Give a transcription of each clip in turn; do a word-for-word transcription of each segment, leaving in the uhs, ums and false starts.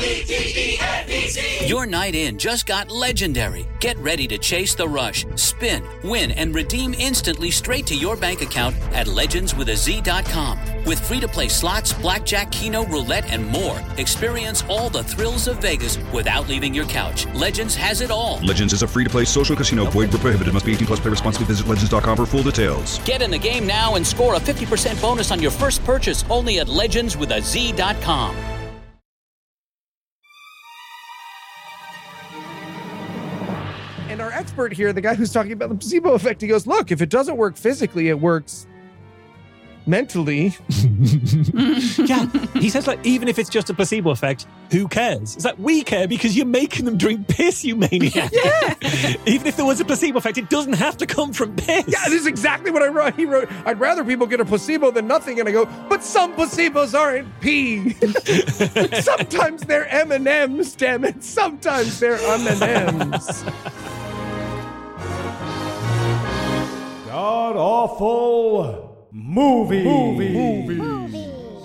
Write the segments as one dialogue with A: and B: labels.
A: Your night in just got legendary. Get ready to chase the rush, spin, win, and redeem instantly straight to your bank account at legends with a z dot com. With free-to-play slots, blackjack, keno, roulette, and more, experience all the thrills of Vegas without leaving your couch. Legends has it all.
B: Legends is a free-to-play social casino. Void where prohibited. Must be eighteen plus. Play responsibly. Visit legends dot com for full details.
A: Get in the game now and score a fifty percent bonus on your first purchase only at legends with a z dot com.
C: And our expert here, the guy who's talking about the placebo effect, he goes, look, if it doesn't work physically, it works mentally.
D: Yeah, he says, like, even if it's just a placebo effect, who cares? It's like, we care because you're making them drink piss, you maniac.
C: Yeah.
D: Even if there was a placebo effect, it doesn't have to come from piss.
C: Yeah, this is exactly what I wrote. He wrote, I'd rather people get a placebo than nothing. And I go, but some placebos aren't pee. Sometimes they're M and M's, damn it. Sometimes they're M and M's.
E: God awful movie. Movie. Movie.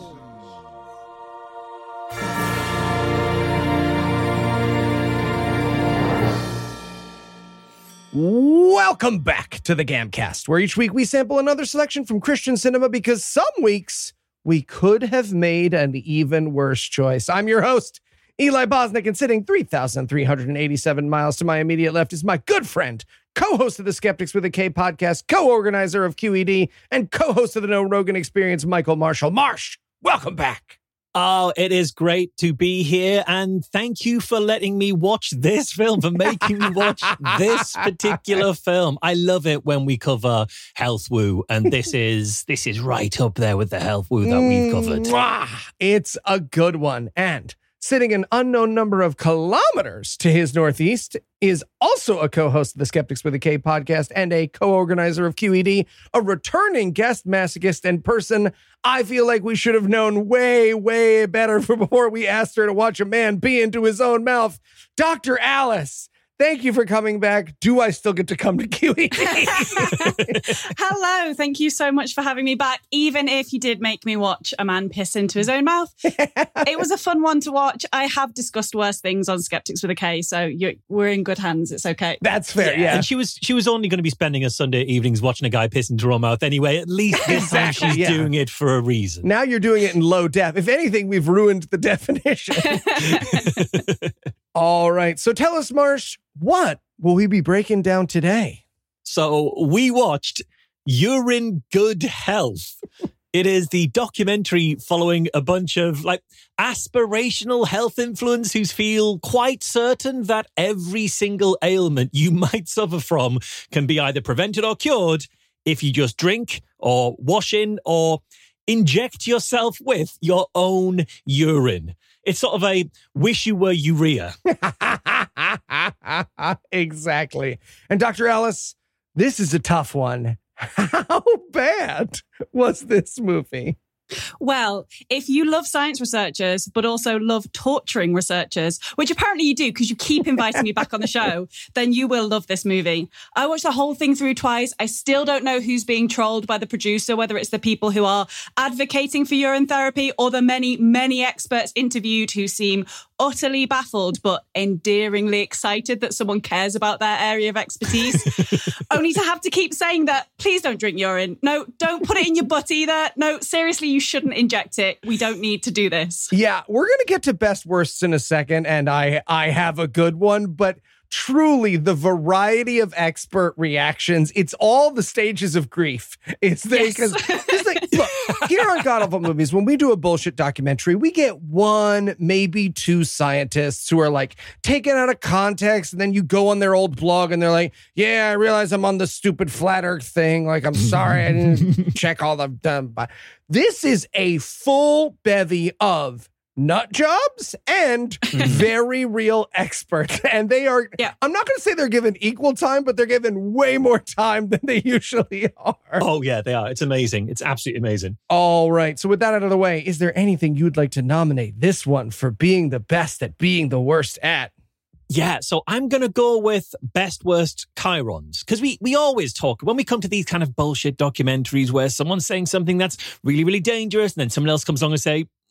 C: Welcome back to the Gamcast, where each week we sample another selection from Christian cinema because some weeks we could have made an even worse choice. I'm your host, Eli Bosnick, and sitting three thousand three hundred eighty-seven miles to my immediate left is my good friend, co-host of the Skeptics with a K podcast, co-organizer of Q E D, and co-host of the No Rogan Experience, Michael Marshall. Marsh, welcome back.
D: Oh, it is great to be here, and thank you for letting me watch this film, for making me watch this particular film. I love it when we cover Health Woo, and this is this is right up there with the Health Woo that we've covered.
C: Mwah! It's a good one, and sitting an unknown number of kilometers to his northeast is also a co-host of the Skeptics with a K podcast and a co-organizer of Q E D, a returning guest masochist and person I feel like we should have known way, way better before we asked her to watch a man pee into his own mouth. Doctor Alice, thank you for coming back. Do I still get to come to Q E D?
F: Hello. Thank you so much for having me back. Even if you did make me watch a man piss into his own mouth, it was a fun one to watch. I have discussed worse things on Skeptics with a K, so you're, we're in good hands. It's okay.
C: That's fair, yeah.
D: And she was she was only going to be spending her Sunday evenings watching a guy piss into her own mouth anyway. At least this time
C: Exactly,
D: she's
C: yeah.
D: doing it for a reason.
C: Now you're doing it in low def. If anything, we've ruined the definition. All right. So tell us, Marsh, what will we be breaking down today?
D: So we watched You're in Good Health. It is the documentary following a bunch of like aspirational health influencers who feel quite certain that every single ailment you might suffer from can be either prevented or cured if you just drink or wash in or inject yourself with your own urine. It's sort of a wish you were urea.
C: Exactly. And Doctor Alice, this is a tough one. How bad was this movie?
F: Well, if you love science researchers, but also love torturing researchers, which apparently you do because you keep inviting me back on the show, then you will love this movie. I watched the whole thing through twice. I still don't know who's being trolled by the producer, whether it's the people who are advocating for urine therapy or the many, many experts interviewed who seem utterly baffled, but endearingly excited that someone cares about their area of expertise. Only to have to keep saying that, please don't drink urine. No, don't put it in your butt either. No, seriously, you shouldn't inject it. We don't need to do this.
C: Yeah, we're going to get to best worsts in a second, and I, I have a good one, but truly the variety of expert reactions, it's all the stages of grief. It's the, because yes. like, look, here on God Awful Movies, when we do a bullshit documentary, we get one, maybe two scientists who are like taken out of context, and then you go on their old blog and they're like, yeah, I realize I'm on the stupid flat earth thing. Like, I'm sorry, I didn't check all the... Um, this is a full bevy of nut jobs and very real experts. And they are, yeah. I'm not going to say they're given equal time, but they're given way more time than they usually are.
D: Oh, yeah, they are. It's amazing. It's absolutely amazing.
C: All right. So with that out of the way, is there anything you'd like to nominate this one for being the best at being the worst at?
D: Yeah, so I'm going to go with best worst chyrons, because we, we always talk, when we come to these kind of bullshit documentaries where someone's saying something that's really, really dangerous, and then someone else comes along and say,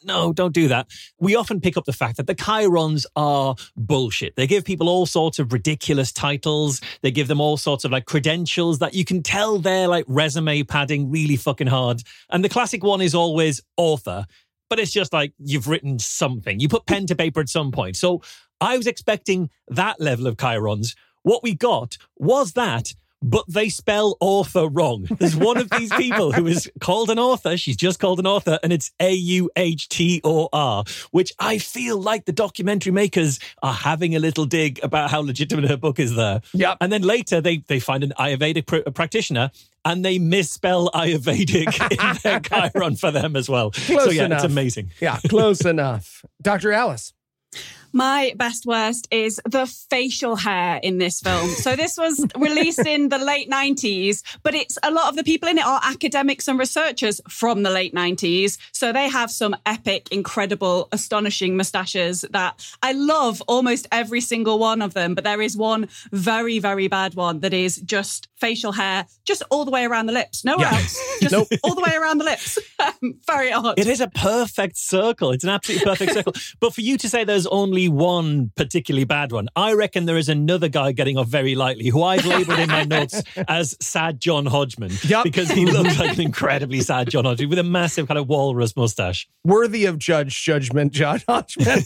D: no, don't do that. We often pick up the fact that the chyrons are bullshit. They give people all sorts of ridiculous titles. They give them all sorts of like credentials that you can tell they're like resume padding really fucking hard. And the classic one is always author, but it's just like you've written something. You put pen to paper at some point. So I was expecting that level of chyrons. What we got was that, but they spell author wrong. There's one of these people who is called an author. She's just called an author, and it's A U H T O R, which I feel like the documentary makers are having a little dig about how legitimate her book is there.
C: Yep.
D: And then later they, they find an Ayurvedic pr- practitioner and they misspell Ayurvedic in their chiron for them as well.
C: Close
D: so yeah,
C: enough.
D: it's amazing.
C: Yeah, close enough. Doctor Alice.
F: My best worst is the facial hair in this film. So this was released in the late nineties, but it's a lot of the people in it are academics and researchers from the late nineties. So they have some epic, incredible, astonishing mustaches that I love almost every single one of them. But there is one very, very bad one that is just facial hair, just all the way around the lips. Nowhere
C: Yeah.
F: else. Just
C: Nope.
F: all the way around the lips. Very odd.
D: It is a perfect circle. It's an absolutely perfect circle. But for you to say there's only one particularly bad one, I reckon there is another guy getting off very lightly who I've labelled in my notes as sad John Hodgman.
C: Yep.
D: Because he looks like an incredibly sad John Hodgman with a massive kind of walrus mustache.
C: Worthy of judge judgment, John Hodgman.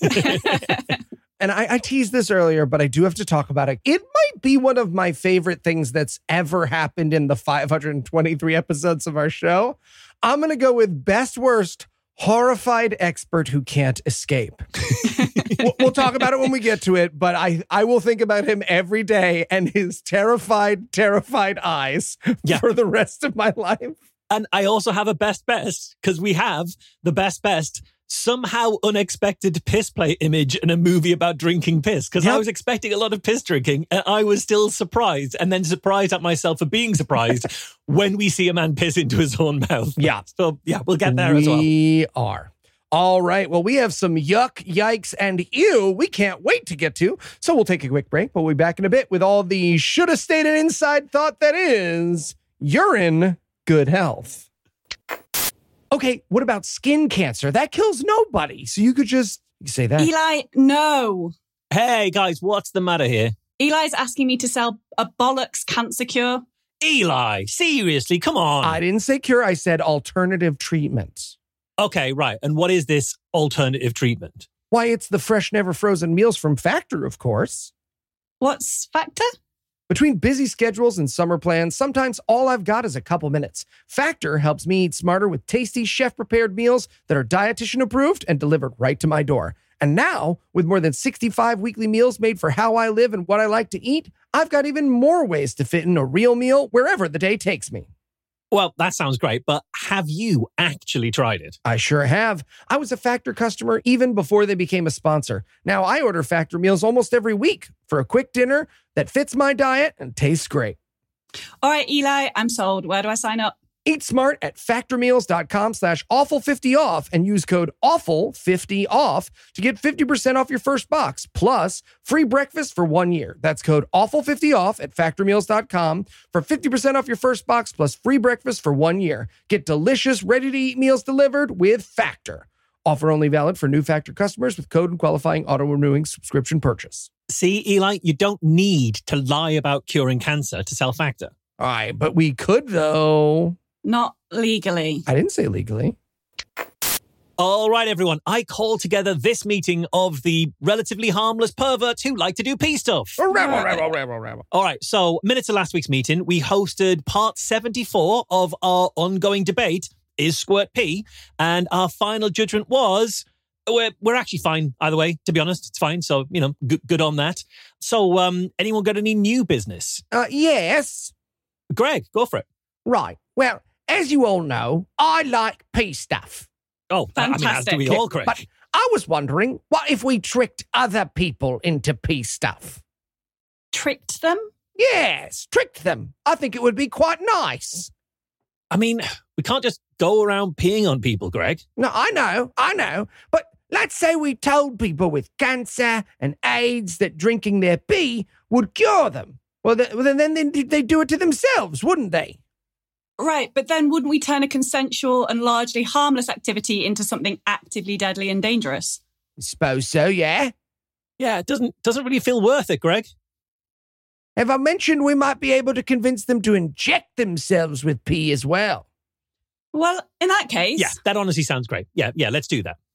C: And I, I teased this earlier, but I do have to talk about it. It might be one of my favorite things that's ever happened in the five hundred twenty-three episodes of our show. I'm going to go with best worst horrified expert who can't escape. we'll, we'll talk about it when we get to it, but I, I will think about him every day and his terrified, terrified eyes
D: Yeah.
C: for the rest of my life.
D: And I also have a best best because we have the best best somehow unexpected piss play image in a movie about drinking piss, because
C: Yep.
D: I was expecting a lot of piss drinking and I was still surprised, and then surprised at myself for being surprised when we see a man piss into his own mouth.
C: Yeah.
D: So yeah, we'll get there as well.
C: We are. All right. Well, we have some yuck, yikes, and ew we can't wait to get to. So we'll take a quick break. We'll be back in a bit with all the should have stayed an inside thought that is, you're in good health. Okay, what about skin cancer? That kills nobody. So you could just you say that.
F: Eli, no.
D: Hey guys, what's the matter here?
F: Eli's asking me to sell a bollocks cancer cure.
D: Eli, seriously, come on.
C: I didn't say cure. I said alternative treatment.
D: Okay, right. And what is this alternative treatment?
C: Why, it's the fresh, never frozen meals from Factor, of course.
F: What's Factor?
C: Between busy schedules and summer plans, sometimes all I've got is a couple minutes. Factor helps me eat smarter with tasty, chef-prepared meals that are dietitian approved and delivered right to my door. And now, with more than sixty-five weekly meals made for how I live and what I like to eat, I've got even more ways to fit in a real meal wherever the day takes me.
D: Well, that sounds great, but have you actually tried it?
C: I sure have. I was a Factor customer even before they became a sponsor. Now I order Factor meals almost every week for a quick dinner that fits my diet and tastes great.
F: All right, Eli, I'm sold. Where do I sign up?
C: Eat smart at factormeals.com slash awful50 off and use code awful fifty off to get fifty percent off your first box, plus free breakfast for one year. That's code awful fifty off at factormeals dot com for fifty percent off your first box plus free breakfast for one year. Get delicious, ready-to-eat meals delivered with Factor. Offer only valid for new Factor customers with code and qualifying auto-renewing subscription purchase.
D: See, Eli, you don't need to lie about curing cancer to sell Factor.
C: All right, but we could, though.
F: Not legally.
C: I didn't say legally.
D: All right, everyone. I call together this meeting of the relatively harmless perverts who like to do pee stuff. All right, so minutes of last week's meeting, we hosted part seventy-four of our ongoing debate, Is Squirt Pee? And our final judgment was, we're, we're actually fine, either way, to be honest. It's fine, so, you know, good, good on that. So, um, anyone got any new business?
C: Uh, yes.
D: Greg, go for it.
C: Right. Well, as you all know, I like pee stuff.
D: Oh, I mean, as do we all, Greg.
C: But I was wondering, what if we tricked other people into pee stuff?
F: Tricked them?
C: Yes, tricked them. I think it would be quite nice.
D: I mean, we can't just go around peeing on people, Greg.
C: No, I know, I know. But let's say we told people with cancer and AIDS that drinking their pee would cure them. Well, th- well then they'd, they'd do it to themselves, wouldn't they?
F: Right, but then wouldn't we turn a consensual and largely harmless activity into something actively deadly and dangerous?
C: I suppose so, yeah.
D: Yeah, it doesn't doesn't really feel worth it, Greg.
C: Have I mentioned we might be able to convince them to inject themselves with pee as well?
F: Well, in that case...
D: Yeah, that honestly sounds great. Yeah, yeah, let's do that.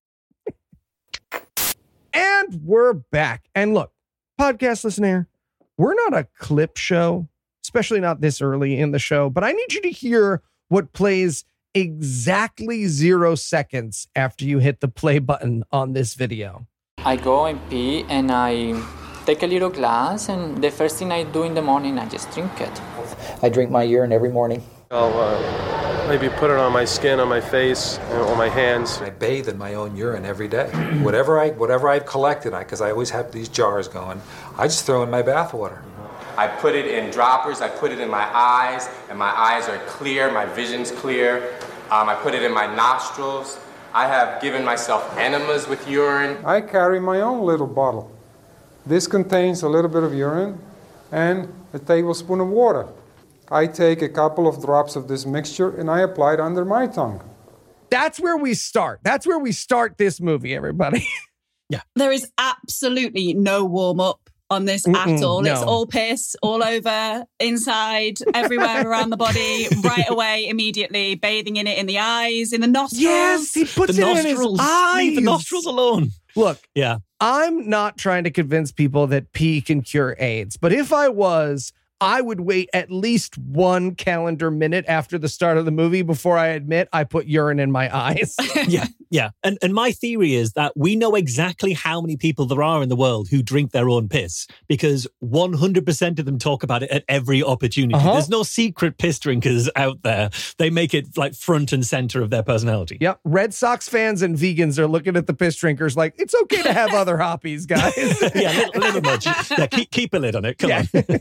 C: And we're back. And look, podcast listener, we're not a clip show, especially not this early in the show, but I need you to hear what plays exactly zero seconds after you hit the play button on this video.
G: I go and pee and I take a little glass, and the first thing I do in the morning, I just drink it.
H: I drink my urine every morning.
I: I'll uh, maybe put it on my skin, on my face, you know, on my hands.
J: I bathe in my own urine every day. whatever I whatever I've collected, because I, I always have these jars going, I just throw in my bath water.
K: I put it in droppers, I put it in my eyes, and my eyes are clear, my vision's clear. Um, I put it in my nostrils. I have given myself enemas with urine.
L: I carry my own little bottle. This contains a little bit of urine and a tablespoon of water. I take a couple of drops of this mixture and I apply it under my tongue.
C: That's where we start. That's where we start this movie, everybody.
D: Yeah.
F: There is absolutely no warm-up on this Mm-mm, at all. No. It's all piss all over, inside, everywhere around the body, right away, immediately, bathing in it in the eyes, in the nostrils.
C: Yes, he puts
D: the
C: it
D: nostrils.
C: in his eyes.
D: Leave the nostrils alone.
C: Look,
D: yeah,
C: I'm not trying to convince people that pee can cure AIDS, but if I was, I would wait at least one calendar minute after the start of the movie before I admit I put urine in my eyes.
D: yeah, yeah. And and my theory is that we know exactly how many people there are in the world who drink their own piss because one hundred percent of them talk about it at every opportunity. Uh-huh. There's no secret piss drinkers out there. They make it like front and center of their personality.
C: Yep. Red Sox fans and vegans are looking at the piss drinkers like, it's okay to have other hobbies, guys.
D: yeah, a little, little much. Yeah, keep, keep a lid on it. Come yeah. on.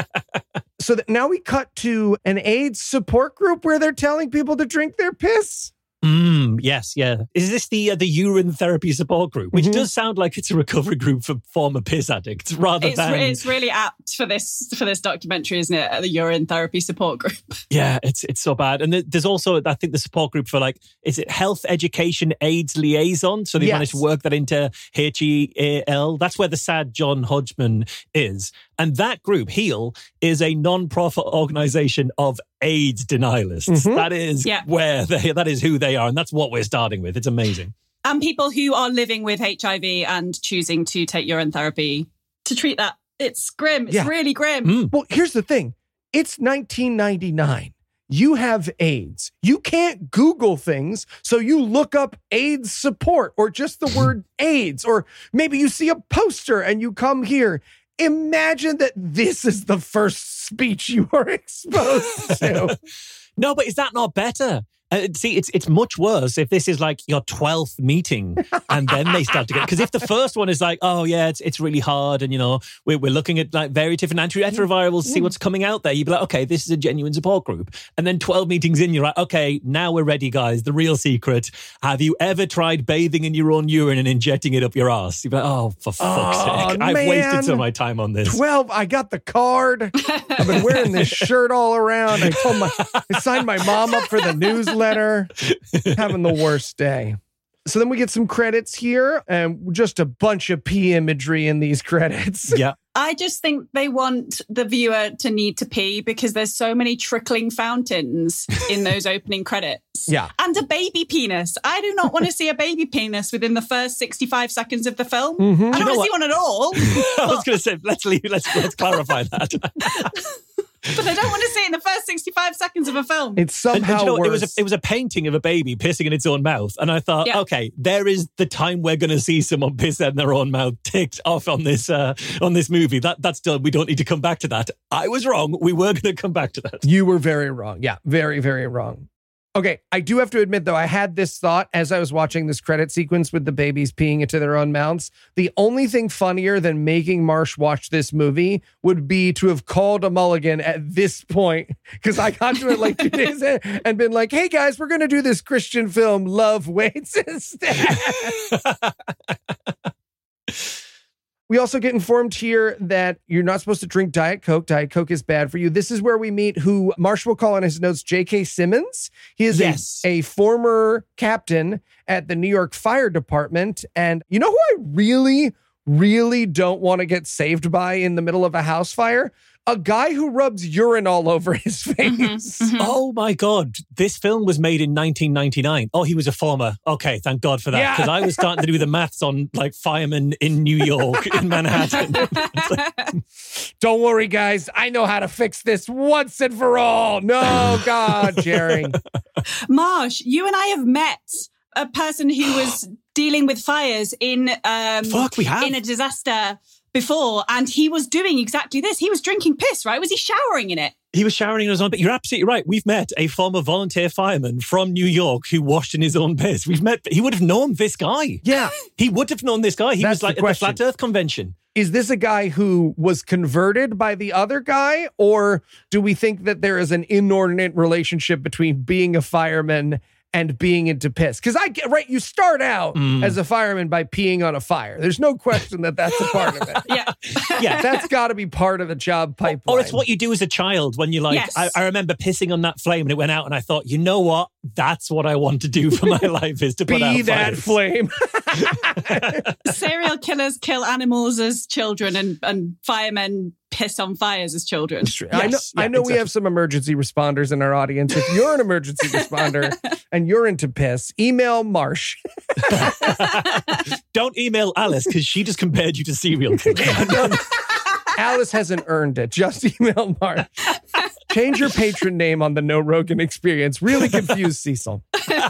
C: So that now we cut to an AIDS support group where they're telling people to drink their piss.
D: Mm, yes, yeah. Is this the uh, the urine therapy support group? Which
C: Mhm.
D: does sound like it's a recovery group for former piss addicts, rather
F: It's,
D: than
F: re- it's really apt for this for this documentary, isn't it? The urine therapy support group.
D: yeah, it's it's so bad. And th- there's also I think the support group for like is it Health Education AIDS Liaison? So they
C: Yes.
D: managed to work that into H E A L. That's where the sad John Hodgman is. And that group, HEAL, is a non-profit organization of AIDS denialists.
C: Mhm.
D: That is
F: Yeah.
D: where they that is who they are, and that's what we're starting with. It's amazing.
F: And people who are living with H I V and choosing to take urine therapy to treat that. It's grim. It's
C: Yeah.
F: really grim.
D: Mm.
C: Well, here's the thing. It's nineteen ninety-nine. You have AIDS. You can't Google things, so you look up AIDS support or just the word AIDS, or maybe you see a poster and you come here. Imagine that this is the first speech you are exposed to.
D: No, but is that not better? Uh, see, it's it's much worse if this is like your twelfth meeting and then they start to get... Because if the first one is like, oh, yeah, it's it's really hard and, you know, we're, we're looking at like very different antiretrovirals to see what's coming out there. You'd be like, okay, this is a genuine support group. And then twelve meetings in, you're like, okay, now we're ready, guys. The real secret. Have you ever tried bathing in your own urine and injecting it up your ass? You'd be like, oh, for fuck's
C: Oh,
D: sake. I've wasted
C: man.
D: some of my time on this.
C: twelve, I got the card. I've been wearing this shirt all around. I told my, I signed my mom up for the newsletter. Having the worst day. So then we get some credits here and just a bunch of pee imagery in these credits.
D: Yeah.
F: I just think they want the viewer to need to pee because there's so many trickling fountains in those opening credits.
C: Yeah.
F: And a baby penis. I do not want to see a baby penis within the first sixty-five seconds of the film.
C: Mhm.
F: I
D: You
F: don't
D: know
F: want to see one at all.
D: I was going to say, let's leave, let's let's clarify that.
F: But I don't want to see it in the first sixty-five seconds of a film.
C: It's
D: And- and
C: somehow
D: you know,
C: worse.
D: it was a, it was a painting of a baby pissing in its own mouth, and I thought,
F: Yeah.
D: okay, there is the time we're going to see someone piss in their own mouth ticked off on this uh, on this movie. That that's done. We don't need to come back to that. I was wrong. We were going to come back to that.
C: You were very wrong. Yeah, very, very wrong. Okay, I do have to admit, though, I had this thought as I was watching this credit sequence with the babies peeing into their own mouths. The only thing funnier than making Marsh watch this movie would be to have called a mulligan at this point, because I got to it like two days in and been like, hey, guys, we're going to do this Christian film, Love Waits, instead. We also get informed here that you're not supposed to drink Diet Coke. Diet Coke is bad for you. This is where we meet who Marshall will call in his notes J K. Simmons. He is
D: yes.
C: a, a former captain at the New York Fire Department. And you know who I really, really don't want to get saved by in the middle of a house fire? A guy who rubs urine all over his face.
F: Mm-hmm, mm-hmm.
D: Oh my God. This film was made in nineteen ninety-nine. Oh, he was a former. Okay, thank God for that. Because yeah. I was starting to do the maths on like firemen in New York, in Manhattan.
C: Don't worry, guys. I know how to fix this once and for all. No, God, Jerry.
F: Marsh, you and I have met a person who was dealing with fires in um,
D: Fuck, we have.
F: in a disaster before, and he was doing exactly this. He was drinking piss, right? Was he showering in it?
D: He was showering in his own, but you're absolutely right. We've met a former volunteer fireman from New York who washed in his own piss. We've met, he would have known this guy.
C: Yeah.
D: He would have known this guy. He
C: That's
D: was like
C: the
D: at the Flat Earth Convention.
C: Is this a guy who was converted by the other guy? Or do we think that there is an inordinate relationship between being a fireman and being into piss? Because I get, right, you start out mm. as a fireman by peeing on a fire. There's no question that that's a part of it.
F: yeah.
D: Yeah.
C: That's got to be part of the job pipeline.
D: Or it's what you do as a child when you're like,
F: yes.
D: I, I remember pissing on that flame and it went out and I thought, you know what? That's what I want to do for my life is to put out
C: Be that
D: fires.
C: flame.
F: Serial killers kill animals as children and, and firemen piss on fires as children.
C: Yes, I know, yeah, I know exactly. We have some emergency responders in our audience. If you're an emergency responder and you're into piss, email Marsh.
D: Don't email Alice because she just compared you to serial killers.
C: no, Alice hasn't earned it. Just email Marsh. Change your patron name on the No Rogan Experience. Really confuse Cecil.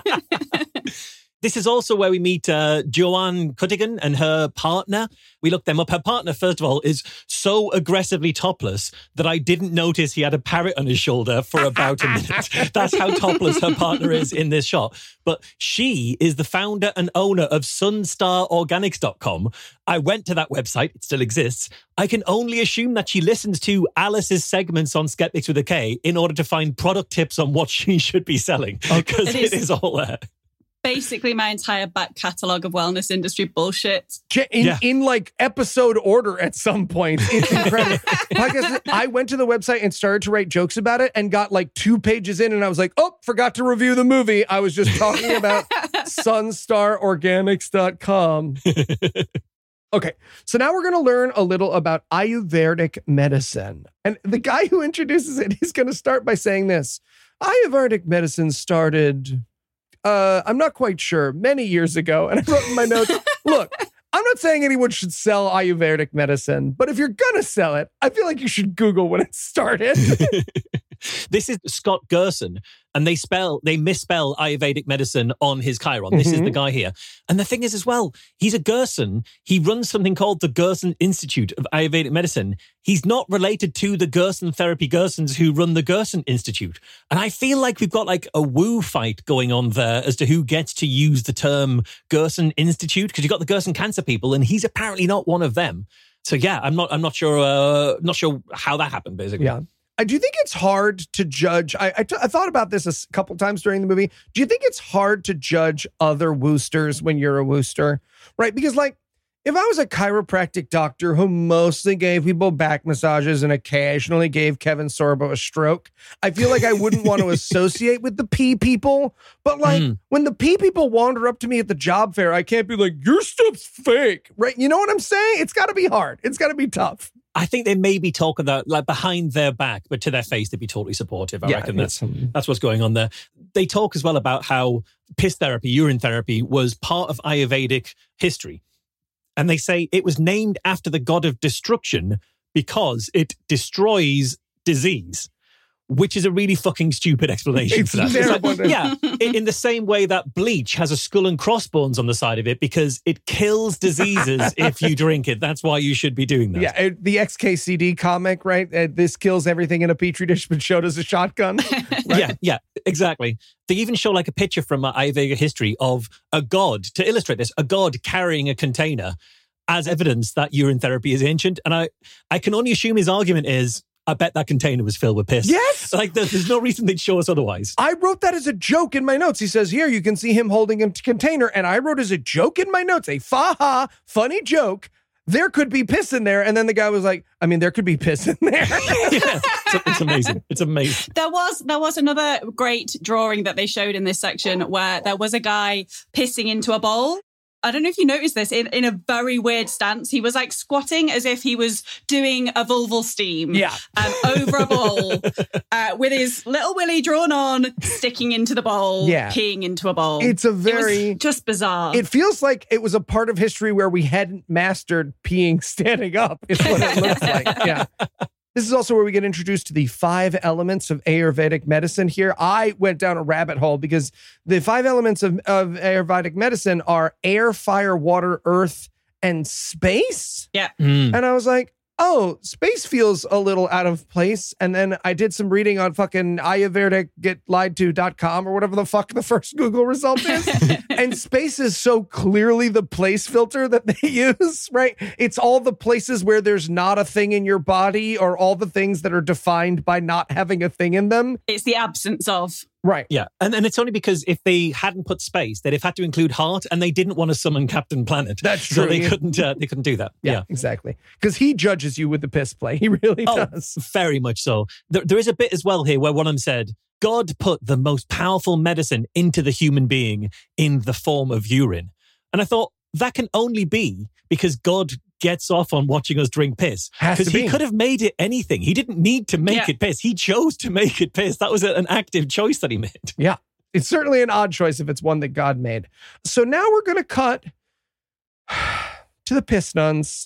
D: This is also where we meet uh, Joanne Cuttigan and her partner. We looked them up. Her partner, first of all, is so aggressively topless that I didn't notice he had a parrot on his shoulder for about a minute. That's how topless her partner is in this shot. But she is the founder and owner of sunstar organics dot com. I went to that website. It still exists. I can only assume that she listens to Alice's segments on Skeptics with a K in order to find product tips on what she should be selling. Because it, it is all there.
F: Basically my entire back catalogue of wellness industry bullshit.
C: In,
D: yeah.
C: in like episode order at some point. It's incredible. Podcast, I went to the website and started to write jokes about it and got like two pages in and I was like, oh, forgot to review the movie. I was just talking about sunstar organics dot com. Okay, so now we're going to learn a little about Ayurvedic medicine. And the guy who introduces it, he's going to start by saying this. Ayurvedic medicine started... Uh, I'm not quite sure, many years ago. And I wrote in my notes, look, I'm not saying anyone should sell Ayurvedic medicine, but if you're going to sell it, I feel like you should Google when it started.
D: This is Scott Gerson, and they spell, they misspell Ayurvedic medicine on his Chiron. This mm-hmm. is the guy here. And the thing is as well, he's a Gerson. He runs something called the Gerson Institute of Ayurvedic Medicine. He's not related to the Gerson Therapy Gersons who run the Gerson Institute. And I feel like we've got like a woo fight going on there as to who gets to use the term Gerson Institute, because you've got the Gerson cancer people, and he's apparently not one of them. So yeah, I'm not, I'm not sure, uh, not sure how that happened, basically.
C: Yeah. I do think it's hard to judge. I, I, t- I thought about this a couple times during the movie. Do you think it's hard to judge other woosters when you're a wooster? Right? Because like, if I was a chiropractic doctor who mostly gave people back massages and occasionally gave Kevin Sorbo a stroke, I feel like I wouldn't want to associate with the pee people. But like, mm. when the pee people wander up to me at the job fair, I can't be like, your stuff's fake, right? You know what I'm saying? It's got to be hard. It's got to be tough.
D: I think they maybe talk about like behind their back, but to their face, they'd be totally supportive. I yeah, reckon that's, that's what's going on there. They talk as well about how piss therapy, urine therapy was part of Ayurvedic history. And they say it was named after the god of destruction because it destroys disease, which is a really fucking stupid explanation
C: it's
D: for that. It's like, yeah, in, in the same way that bleach has a skull and crossbones on the side of it because it kills diseases if you drink it. That's why you should be doing that.
C: Yeah, the X K C D comic, right? Uh, this kills everything in a petri dish, but showed as a shotgun. Right?
D: Yeah, yeah, exactly. They even show like a picture from uh, Ayurveda history of a god, to illustrate this, a god carrying a container as evidence that urine therapy is ancient. And I, I can only assume his argument is, I bet that container was filled with piss.
C: Yes.
D: Like, there's, there's no reason they'd show us otherwise.
C: I wrote that as a joke in my notes. He says, here, you can see him holding a container. And I wrote as a joke in my notes, a fa-ha, funny joke, there could be piss in there. And then the guy was like, I mean, there could be piss in there.
D: Yeah, it's, it's amazing. It's amazing.
F: There was there was another great drawing that they showed in this section where there was a guy pissing into a bowl. I don't know if you noticed this, in, in a very weird stance. He was like squatting as if he was doing a vulval steam.
C: Yeah.
F: Um, over a bowl uh, with his little willy drawn on, sticking into the bowl,
C: Yeah.
F: peeing into a bowl.
C: It's a very...
F: It was just bizarre.
C: It feels like it was a part of history where we hadn't mastered peeing standing up, is what it looks like. Yeah. This is also where we get introduced to the five elements of Ayurvedic medicine here. I went down a rabbit hole because the five elements of, of Ayurvedic medicine are air, fire, water, earth, and space.
F: Yeah.
D: Mm.
C: And I was like, oh, space feels a little out of place. And then I did some reading on fucking Ayurvedic get lied to dot com or whatever the fuck the first Google result is. And space is so clearly the place filter that they use, right? It's all the places where there's not a thing in your body or all the things that are defined by not having a thing in them.
F: It's the absence of.
C: Right.
D: Yeah. And, and it's only because if they hadn't put space, they'd have had to include heart, and they didn't want to summon Captain Planet.
C: That's
D: So
C: true.
D: they couldn't, uh, they couldn't do that.
C: Yeah,
D: Yeah.
C: exactly. Because he judges you with the piss play. He really
D: Oh,
C: does.
D: very much so. There, there is a bit as well here where one of them said, God put the most powerful medicine into the human being in the form of urine. And I thought, that can only be because God gets off on watching us drink piss.
C: Has to
D: Because he
C: be.
D: could have made it anything. He didn't need to make
F: Yeah.
D: it piss. He chose to make it piss. That was a, an active choice that he made.
C: Yeah. It's certainly an odd choice if it's one that God made. So now we're going to cut to the piss nuns.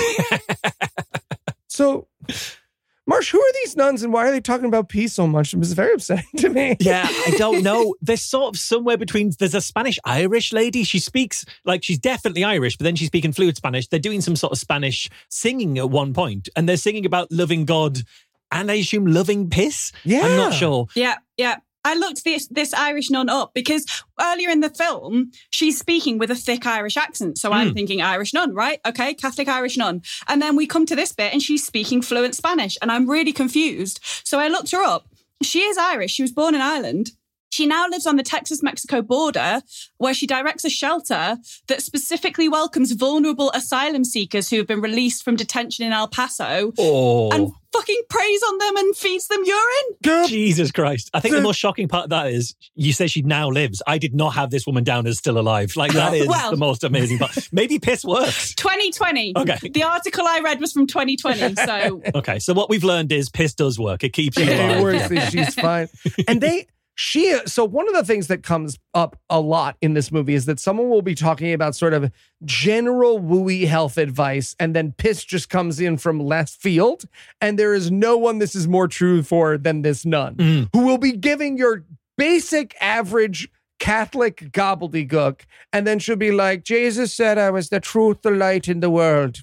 C: So, Marsh, who are these nuns and why are they talking about pee so much? It was very upsetting to me.
D: Yeah, I don't know. They're sort of somewhere between, there's a Spanish-Irish lady. She speaks, like, she's definitely Irish, but then she's speaking fluent Spanish. They're doing some sort of Spanish singing at one point, and they're singing about loving God and I assume loving piss.
C: Yeah.
D: I'm not sure.
F: Yeah, yeah. I looked this this Irish nun up because earlier in the film, she's speaking with a thick Irish accent. So I'm
D: Mm.
F: thinking Irish nun, right? Okay, Catholic Irish nun. And then we come to this bit and she's speaking fluent Spanish and I'm really confused. So I looked her up. She is Irish. She was born in Ireland. She now lives on the Texas-Mexico border where she directs a shelter that specifically welcomes vulnerable asylum seekers who have been released from detention in El Paso
D: Oh.
F: and fucking preys on them and feeds them urine.
D: Jesus Christ. I think the most shocking part of that is you say she now lives. I did not have this woman down as still alive. Like, that is
F: Well-
D: the most amazing part. Maybe piss works.
F: twenty twenty.
D: Okay.
F: The article I read was from twenty twenty. So
D: Okay, so what we've learned is piss does work. It keeps you
C: It
D: alive.
C: works. She's fine. And they, she, so one of the things that comes up a lot in this movie is that someone will be talking about sort of general wooey health advice, and then piss just comes in from left field. And there is no one this is more true for than this nun,
D: Mm.
C: who will be giving your basic average Catholic gobbledygook. And then she'll be like, Jesus said I was the truth, the light in the world.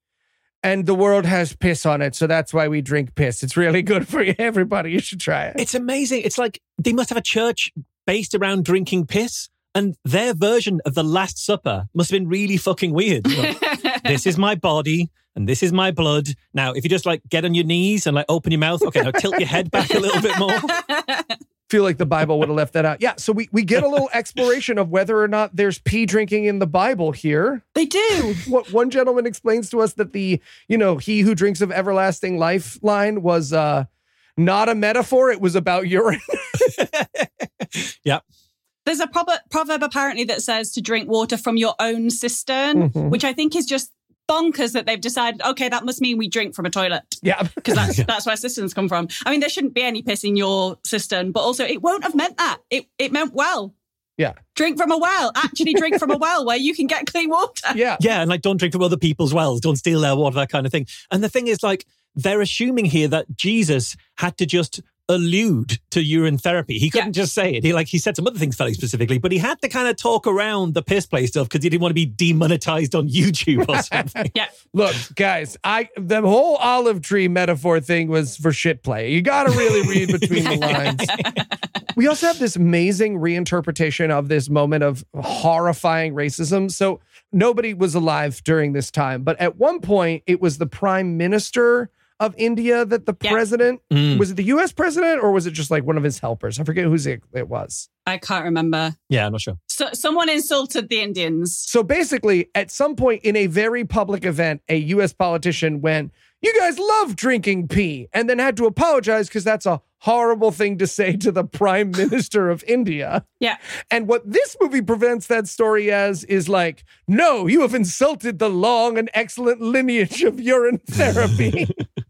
C: And the world has piss on it, so that's why we drink piss. It's really good for you, everybody. You should try it.
D: It's amazing. It's like they must have a church based around drinking piss, and their version of the Last Supper must have been really fucking weird. You know, this is my body and this is my blood. Now, if you just like get on your knees and like open your mouth, okay, now tilt your head back a little bit more.
C: Feel like the Bible would have left that out. Yeah, so we, we get a little exploration of whether or not there's pee drinking in the Bible here.
F: they do.
C: What one gentleman explains to us that the, you know, he who drinks of everlasting life line was uh, not a metaphor. It was about urine.
D: Yeah.
F: There's a proverb, proverb apparently that says to drink water from your own cistern,
C: Mhm.
F: which I think is just bonkers that they've decided, okay, that must mean we drink from a toilet.
C: Yeah.
F: Because that's that's where cisterns come from. I mean, there shouldn't be any piss in your cistern, but also it won't have meant that. It it meant well.
C: Yeah.
F: Drink from a well. Actually drink from a well where you can get clean water.
C: Yeah.
D: Yeah, and like don't drink from other people's wells, don't steal their water, that kind of thing. And the thing is, like, they're assuming here that Jesus had to just allude to urine therapy. He couldn't just say it. He like he said some other things fairly specifically, but he had to kind of talk around the piss play stuff because he didn't want to be demonetized on YouTube or something.
F: Yeah.
C: Look, guys, I the whole olive tree metaphor thing was for shit play. You got to really read between the lines. We also have this amazing reinterpretation of this moment of horrifying racism. So nobody was alive during this time, but at one point it was the prime minister of India that the
F: Yeah.
C: president,
D: Mm.
C: was it the U S president or was it just like one of his helpers? I forget who's it, it was.
F: I can't remember.
D: Yeah, I'm not sure.
F: So someone insulted the Indians.
C: So basically, at some point in a very public event, a U S politician went, "You guys love drinking pee," and then had to apologize because that's a horrible thing to say to the prime minister of India.
F: Yeah.
C: And what this movie presents that story as is like, no, you have insulted the long and excellent lineage of urine therapy.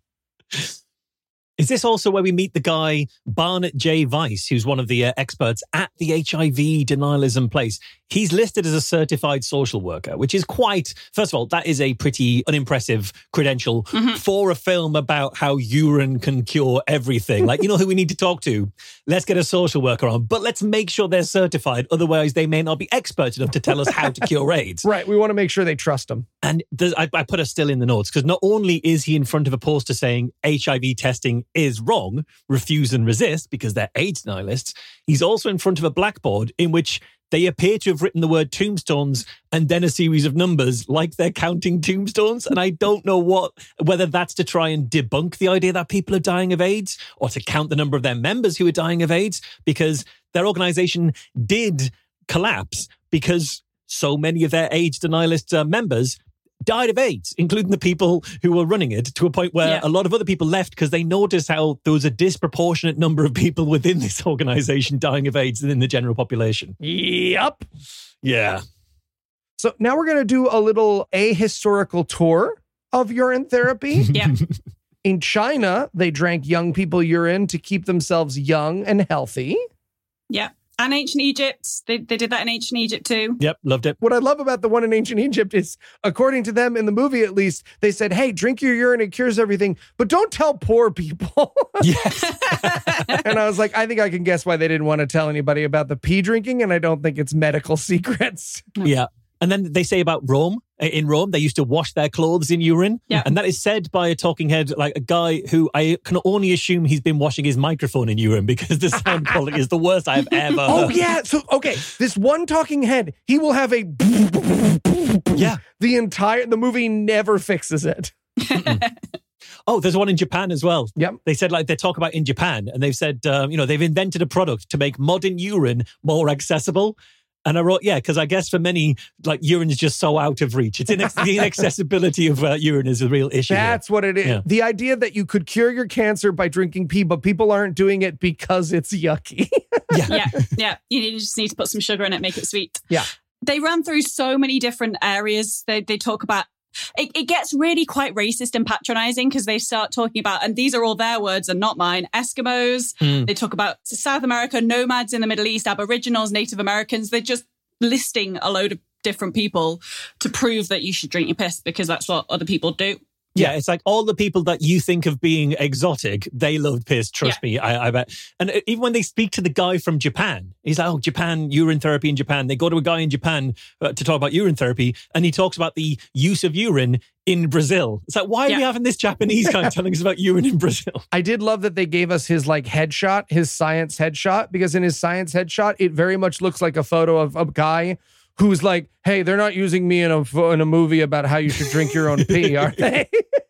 D: Is this also where we meet the guy, Barnett J. Weiss, who's one of the uh, experts at the H I V denialism place? He's listed as a certified social worker, which is quite, first of all, that is a pretty unimpressive credential
F: Mhm.
D: for a film about how urine can cure everything. Like, you know who we need to talk to? Let's get a social worker on, but let's make sure they're certified. Otherwise, they may not be expert enough to tell us how to cure AIDS.
C: Right. We want to make sure they trust him.
D: And there's, I, I put a still in the notes because not only is he in front of a poster saying H I V testing is wrong, refuse and resist because they're AIDS denialists, he's also in front of a blackboard in which they appear to have written the word tombstones and then a series of numbers like they're counting tombstones. And I don't know what whether that's to try and debunk the idea that people are dying of AIDS or to count the number of their members who are dying of AIDS, because their organization did collapse because so many of their AIDS denialist uh, members died of AIDS, including the people who were running it, to a point where
F: Yeah.
D: a lot of other people left because they noticed how there was a disproportionate number of people within this organization dying of AIDS than in the general population.
C: Yep.
D: Yeah.
C: So now we're going to do a little ahistorical tour of urine therapy.
F: Yeah.
C: In China, they drank young people urine to keep themselves young and healthy.
F: Yeah. And ancient Egypt, they, they did that in ancient Egypt too.
D: Yep, loved it.
C: What I love about the one in ancient Egypt is, according to them in the movie at least, they said, hey, drink your urine, it cures everything, but don't tell poor people.
D: Yes.
C: And I was like, I think I can guess why they didn't want to tell anybody about the pee drinking, and I don't think it's medical secrets.
D: Yeah. And then they say about Rome. In Rome, they used to wash their clothes in urine.
F: Yeah.
D: And that is said by a talking head, like a guy who I can only assume he's been washing his microphone in urine because the sound quality is the worst I've ever heard.
C: Oh, yeah. So, okay, this one talking head, he will have a
D: Yeah.
C: The entire, the movie never fixes it.
D: Oh, there's one in Japan as well.
C: Yep.
D: They said, like, they talk about in Japan, and they've said, um, you know, they've invented a product to make modern urine more accessible. And I wrote, yeah, because I guess for many, like, urine is just so out of reach. It's inex- the inaccessibility of uh, urine is a real issue.
C: That's
D: here.
C: what it is.
D: Yeah.
C: The idea that you could cure your cancer by drinking pee, but people aren't doing it because it's yucky.
D: Yeah.
F: Yeah. Yeah. You just need to put some sugar in it, make it sweet.
C: Yeah.
F: They run through so many different areas. They they talk about it, it gets really quite racist and patronizing because they start talking about, and these are all their words and not mine, Eskimos.
D: Mm.
F: They talk about South America, nomads in the Middle East, Aboriginals, Native Americans. They're just listing a load of different people to prove that you should drink your piss because that's what other people do.
D: Yeah, it's like all the people that you think of being exotic, they loved piss. Trust
F: Yeah.
D: me, I, I bet. And even when they speak to the guy from Japan, he's like, oh, Japan, urine therapy in Japan. They go to a guy in Japan uh, to talk about urine therapy, and he talks about the use of urine in Brazil. It's like, why are
F: Yeah.
D: we having this Japanese guy telling us about urine in Brazil?
C: I did love that they gave us his like headshot, his science headshot, because in his science headshot, it very much looks like a photo of a guy who's like, hey, they're not using me in a, in a movie about how you should drink your own pee, are they?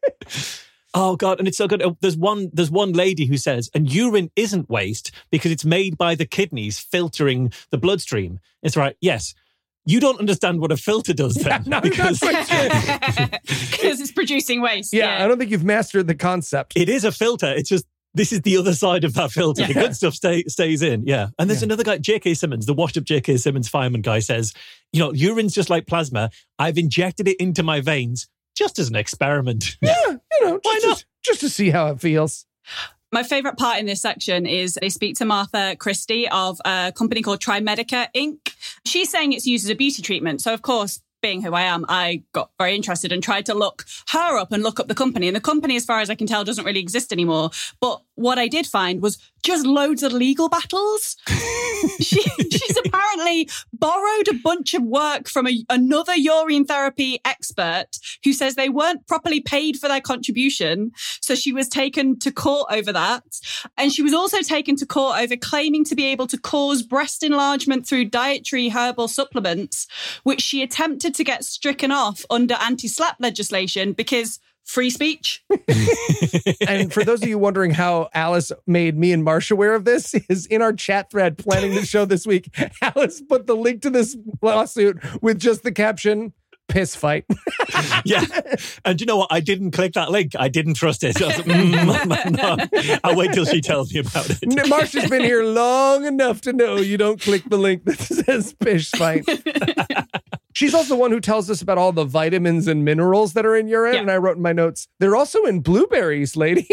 D: Oh God, and it's so good. Oh, There's one there's one lady who says, and urine isn't waste because it's made by the kidneys filtering the bloodstream. It's right, yes. You don't understand what a filter does then.
C: no,
D: because
C: that's
F: Because it's producing waste.
C: Yeah, I don't think you've mastered the concept.
D: it is a filter. It's just this is the other side of that filter. The
F: Yeah.
D: good stuff stay, stays in. Yeah. And there's another guy, J K. Simmons, the washed up J K. Simmons fireman guy says, you know, urine's just like plasma. I've injected it into my veins just as an experiment.
C: Yeah, you know, why not? Just to see how it feels.
F: My favorite part in this section is they speak to Martha Christie of a company called Trimedica Incorporated. She's saying it's used as a beauty treatment. So, of course, being who I am, I got very interested and tried to look her up and look up the company. And the company, as far as I can tell, doesn't really exist anymore. But what I did find was just loads of legal battles. she, she's apparently borrowed a bunch of work from a, another urine therapy expert who says they weren't properly paid for their contribution. So she was taken to court over that. And she was also taken to court over claiming to be able to cause breast enlargement through dietary herbal supplements, which she attempted to get stricken off under anti-slap legislation because Free speech.
C: And for those of you wondering how Alice made me and Marsh aware of this, is in our chat thread planning the show this week, Alice put the link to this lawsuit with just the caption, piss fight.
D: Yeah. And you know what? I didn't click that link. I didn't trust it. So I was like, mm, no. I'll wait till she tells me about it.
C: Marsh has been here long enough to know you don't click the link that says piss fight. She's also the one who tells us about all the vitamins and minerals that are in urine. Yeah. And I wrote in my notes, they're also in blueberries, lady.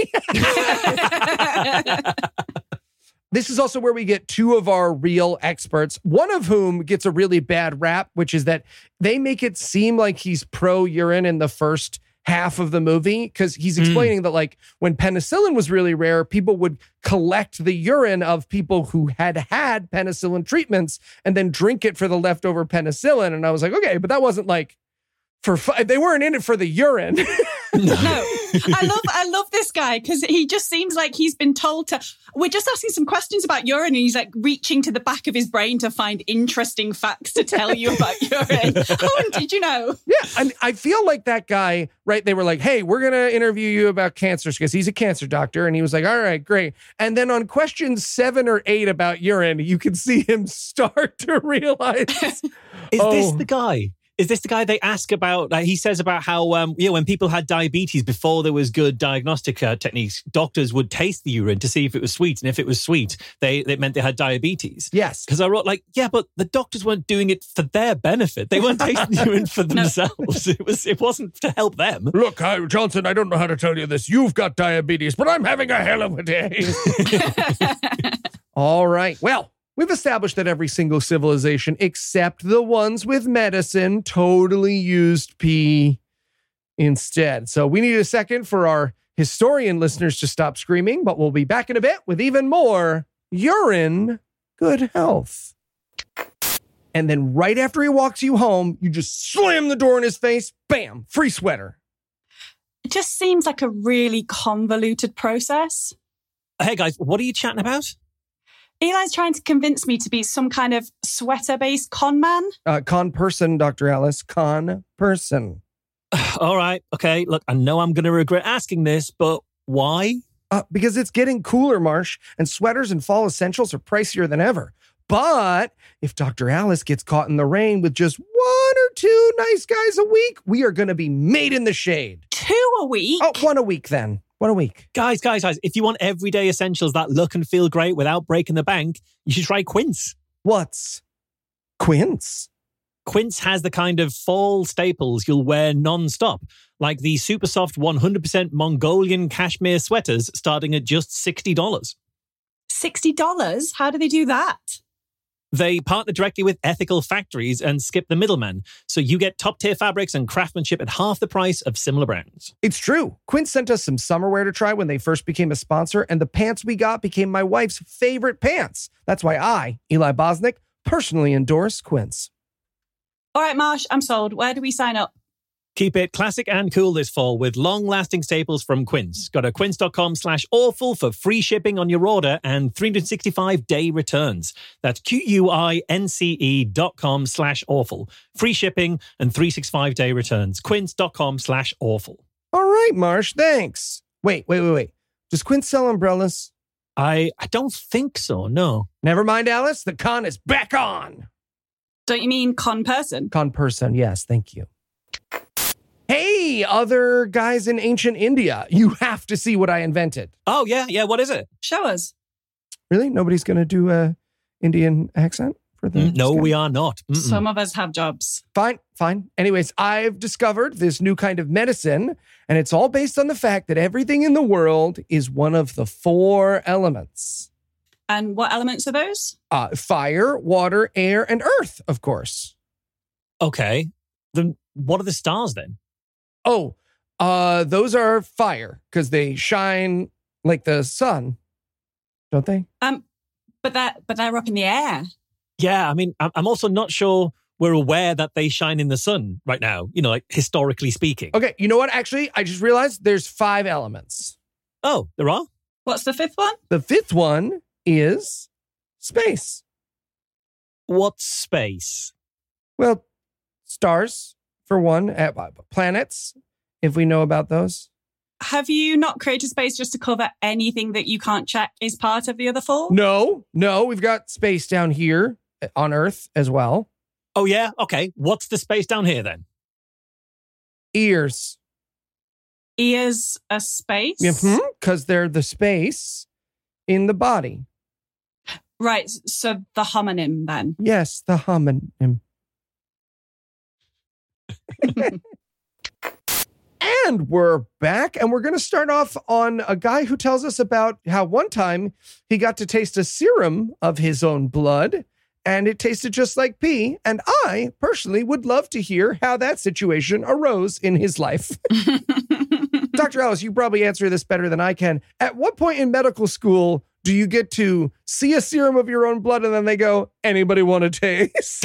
C: This is also where we get two of our real experts, one of whom gets a really bad rap, which is that they make it seem like he's pro-urine in the first half of the movie, because he's explaining mm. that, like, when penicillin was really rare, people would collect the urine of people who had had penicillin treatments and then drink it for the leftover penicillin. And I was like, okay, but that wasn't like for fun. They weren't in it for the urine.
F: No, I love I love this guy because he just seems like he's been told to. We're just asking some questions about urine, and he's like reaching to the back of his brain to find interesting facts to tell you about urine. Oh, and did you know?
C: Yeah, and I feel like that guy, right? They were like, "Hey, we're gonna interview you about cancer," because he's a cancer doctor, and he was like, "All right, great." And then on question seven or eight about urine, you can see him start to realize,
D: is
C: oh,
D: this the guy? Is this the guy they ask about? Like, he says about how, um, you know, when people had diabetes before there was good diagnostic uh, techniques, doctors would taste the urine to see if it was sweet. And if it was sweet, they it meant they had diabetes.
C: Yes.
D: Because I wrote like, yeah, but the doctors weren't doing it for their benefit. They weren't tasting urine for themselves. It was. It wasn't to help them.
C: Look, I, Johnson, I don't know how to tell you this. You've got diabetes, but I'm having a hell of a day. All right. Well, we've established that every single civilization, except the ones with medicine, totally used pee instead. So we need a second for our historian listeners to stop screaming, but we'll be back in a bit with even more urine good health. And then right after he walks you home, you just slam the door in his face, bam, free sweater.
F: It just seems like a really convoluted process.
D: Hey guys, what are you chatting about?
F: Eli's trying to convince me to be some kind of sweater-based con man.
C: Uh, con person, Doctor Alice. Con person.
D: All right. Okay. Look, I know I'm going to regret asking this, but why?
C: Uh, because it's getting cooler, Marsh, and sweaters and fall essentials are pricier than ever. But if Doctor Alice gets caught in the rain with just one or two nice guys a week, we are going to be made in the shade.
F: Two a week?
C: Oh, one a week then. One a week.
D: Guys, guys, guys, if you want everyday essentials that look and feel great without breaking the bank, you should try Quince.
C: What's Quince?
D: Quince has the kind of fall staples you'll wear non-stop, like the super soft one hundred percent Mongolian cashmere sweaters starting at just sixty dollars.
F: sixty dollars? How do they do that?
D: They partner directly with ethical factories and skip the middleman, so you get top-tier fabrics and craftsmanship at half the price of similar brands.
C: It's true. Quince sent us some summer wear to try when they first became a sponsor, and the pants we got became my wife's favorite pants. That's why I, Eli Bosnick, personally endorse Quince.
F: All right, Marsh, I'm sold. Where do we sign up?
D: Keep it classic and cool this fall with long-lasting staples from Quince. Go to quince.com slash awful for free shipping on your order and three hundred sixty-five day returns. That's Q-U-I-N-C-E dot com slash awful. Free shipping and three hundred sixty-five day returns. Quince.com slash awful.
C: All right, Marsh, thanks. Wait, wait, wait, wait. Does Quince sell umbrellas?
D: I, I don't think so, no.
C: Never mind, Alice. The con is back on.
F: Don't you mean con person?
C: Con person, yes, thank you. Hey, other guys in ancient India, you have to see what I invented.
D: Oh, yeah, yeah, what is it?
F: Show us.
C: Really? Nobody's going to do a Indian accent for the
D: mm, No, we are not. Mm-mm.
F: Some of us have jobs.
C: Fine, fine. Anyways, I've discovered this new kind of medicine, and it's all based on the fact that everything in the world is one of the four elements.
F: And what elements are those?
C: Uh, fire, water, air, and earth, of course.
D: Okay. Then what are the stars then?
C: Oh, uh, those are fire because they shine like the sun, don't they?
F: Um, but that, but they're up in the air.
D: Yeah, I mean, I'm also not sure we're aware that they shine in the sun right now. You know, like historically speaking.
C: Okay, you know what? Actually, I just realized there's five elements.
D: Oh, there are?
F: What's the fifth one?
C: The fifth one is space.
D: What's space?
C: Well, stars. For one, uh, planets, if we know about those.
F: Have you not created space just to cover anything that you can't check is part of the other four?
C: No, no, we've got space down here on Earth as well.
D: Oh, yeah? Okay. What's the space down here then?
C: Ears.
F: Ears a space?
C: Because they're the space in the body.
F: Right, so the homonym then.
C: Yes, the homonym. And we're back, and we're going to start off on a guy who tells us about how one time he got to taste a serum of his own blood, and it tasted just like pee. And I personally would love to hear how that situation arose in his life. Doctor Alice, you probably answer this better than I can. At what point in medical school do you get to see a serum of your own blood and then they go, anybody want to taste?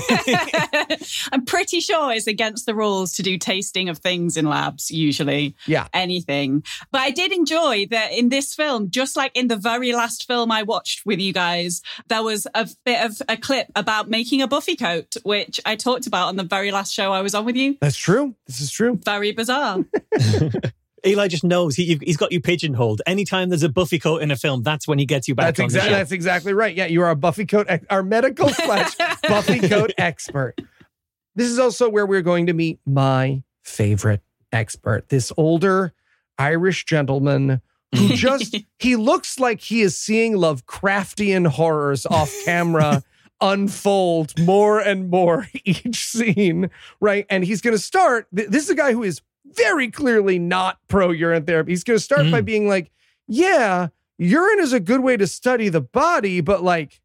F: I'm pretty sure it's against the rules to do tasting of things in labs, usually.
C: Yeah.
F: Anything. But I did enjoy that in this film, just like in the very last film I watched with you guys, there was a bit of a clip about making a Buffy coat, which I talked about on the very last show I was on with you.
C: That's true. This is true.
F: Very bizarre.
D: Eli just knows he, he's got you pigeonholed. Anytime there's a Buffy coat in a film, that's when he gets you back
C: that's
D: on
C: exa-
D: the show.
C: That's exactly right. Yeah, you are a Buffy coat, ex- our medical slash Buffy coat expert. This is also where we're going to meet my favorite expert, this older Irish gentleman who just, he looks like he is seeing Lovecraftian horrors off camera unfold more and more each scene, right? And he's going to start, th- this is a guy who is very clearly not pro urine therapy. He's going to start mm. by being like, yeah, urine is a good way to study the body, but like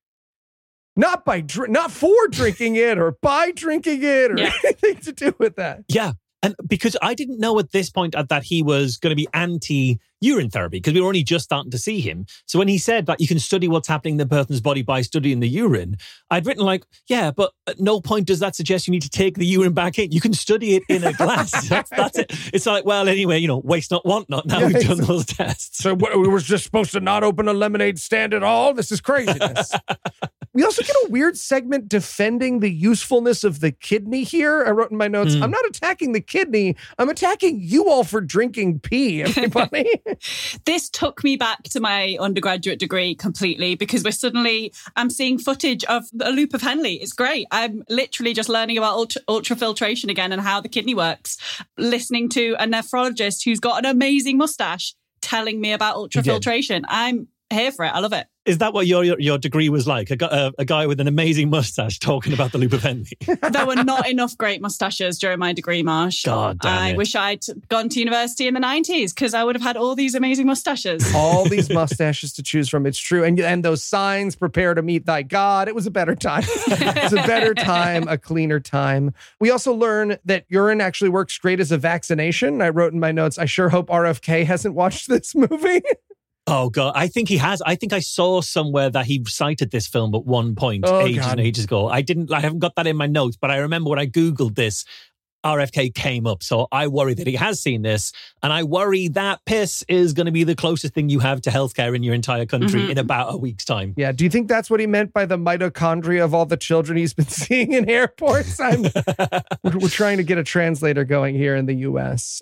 C: not by, dr- not for drinking it or by drinking it or yeah. anything to do with that.
D: Yeah. And because I didn't know at this point that he was going to be anti-urine therapy, because we were only just starting to see him. So when he said that you can study what's happening in the person's body by studying the urine, I'd written like, yeah, but at no point does that suggest you need to take the urine back in. You can study it in a glass. that's, that's it. It's like, well, anyway, you know, waste not, want not. Now yeah, we've done those tests.
C: So what, we were just supposed to not open a lemonade stand at all? This is craziness. We also get a weird segment defending the usefulness of the kidney here. I wrote in my notes, mm. I'm not attacking the kidney. I'm attacking you all for drinking pee, everybody.
F: This took me back to my undergraduate degree completely because we're suddenly, I'm seeing footage of a loop of Henley. It's great. I'm literally just learning about ultra, ultrafiltration again and how the kidney works. Listening to a nephrologist who's got an amazing mustache telling me about ultrafiltration. I'm here for it. I love it.
D: Is that what your your, your degree was like? A, a, a guy with an amazing mustache talking about the loop of Henley?
F: There were not enough great mustaches during my degree, Marsh.
D: God damn
F: I
D: it.
F: wish I'd gone to university in the nineties because I would have had all these amazing mustaches.
C: All these mustaches to choose from. It's true. And, and those signs, prepare to meet thy God. It was a better time. It's a better time, a cleaner time. We also learn that urine actually works great as a vaccination. I wrote in my notes, I sure hope R F K hasn't watched this movie.
D: Oh, God. I think he has. I think I saw somewhere that he cited this film at one point
C: oh,
D: ages
C: God.
D: and ages ago. I didn't, I haven't got that in my notes, but I remember when I Googled this, R F K came up. So I worry that he has seen this. And I worry that piss is going to be the closest thing you have to healthcare in your entire country mm-hmm. in about a week's time.
C: Yeah. Do you think that's what he meant by the mitochondria of all the children he's been seeing in airports? I'm, we're, we're trying to get a translator going here in the U S.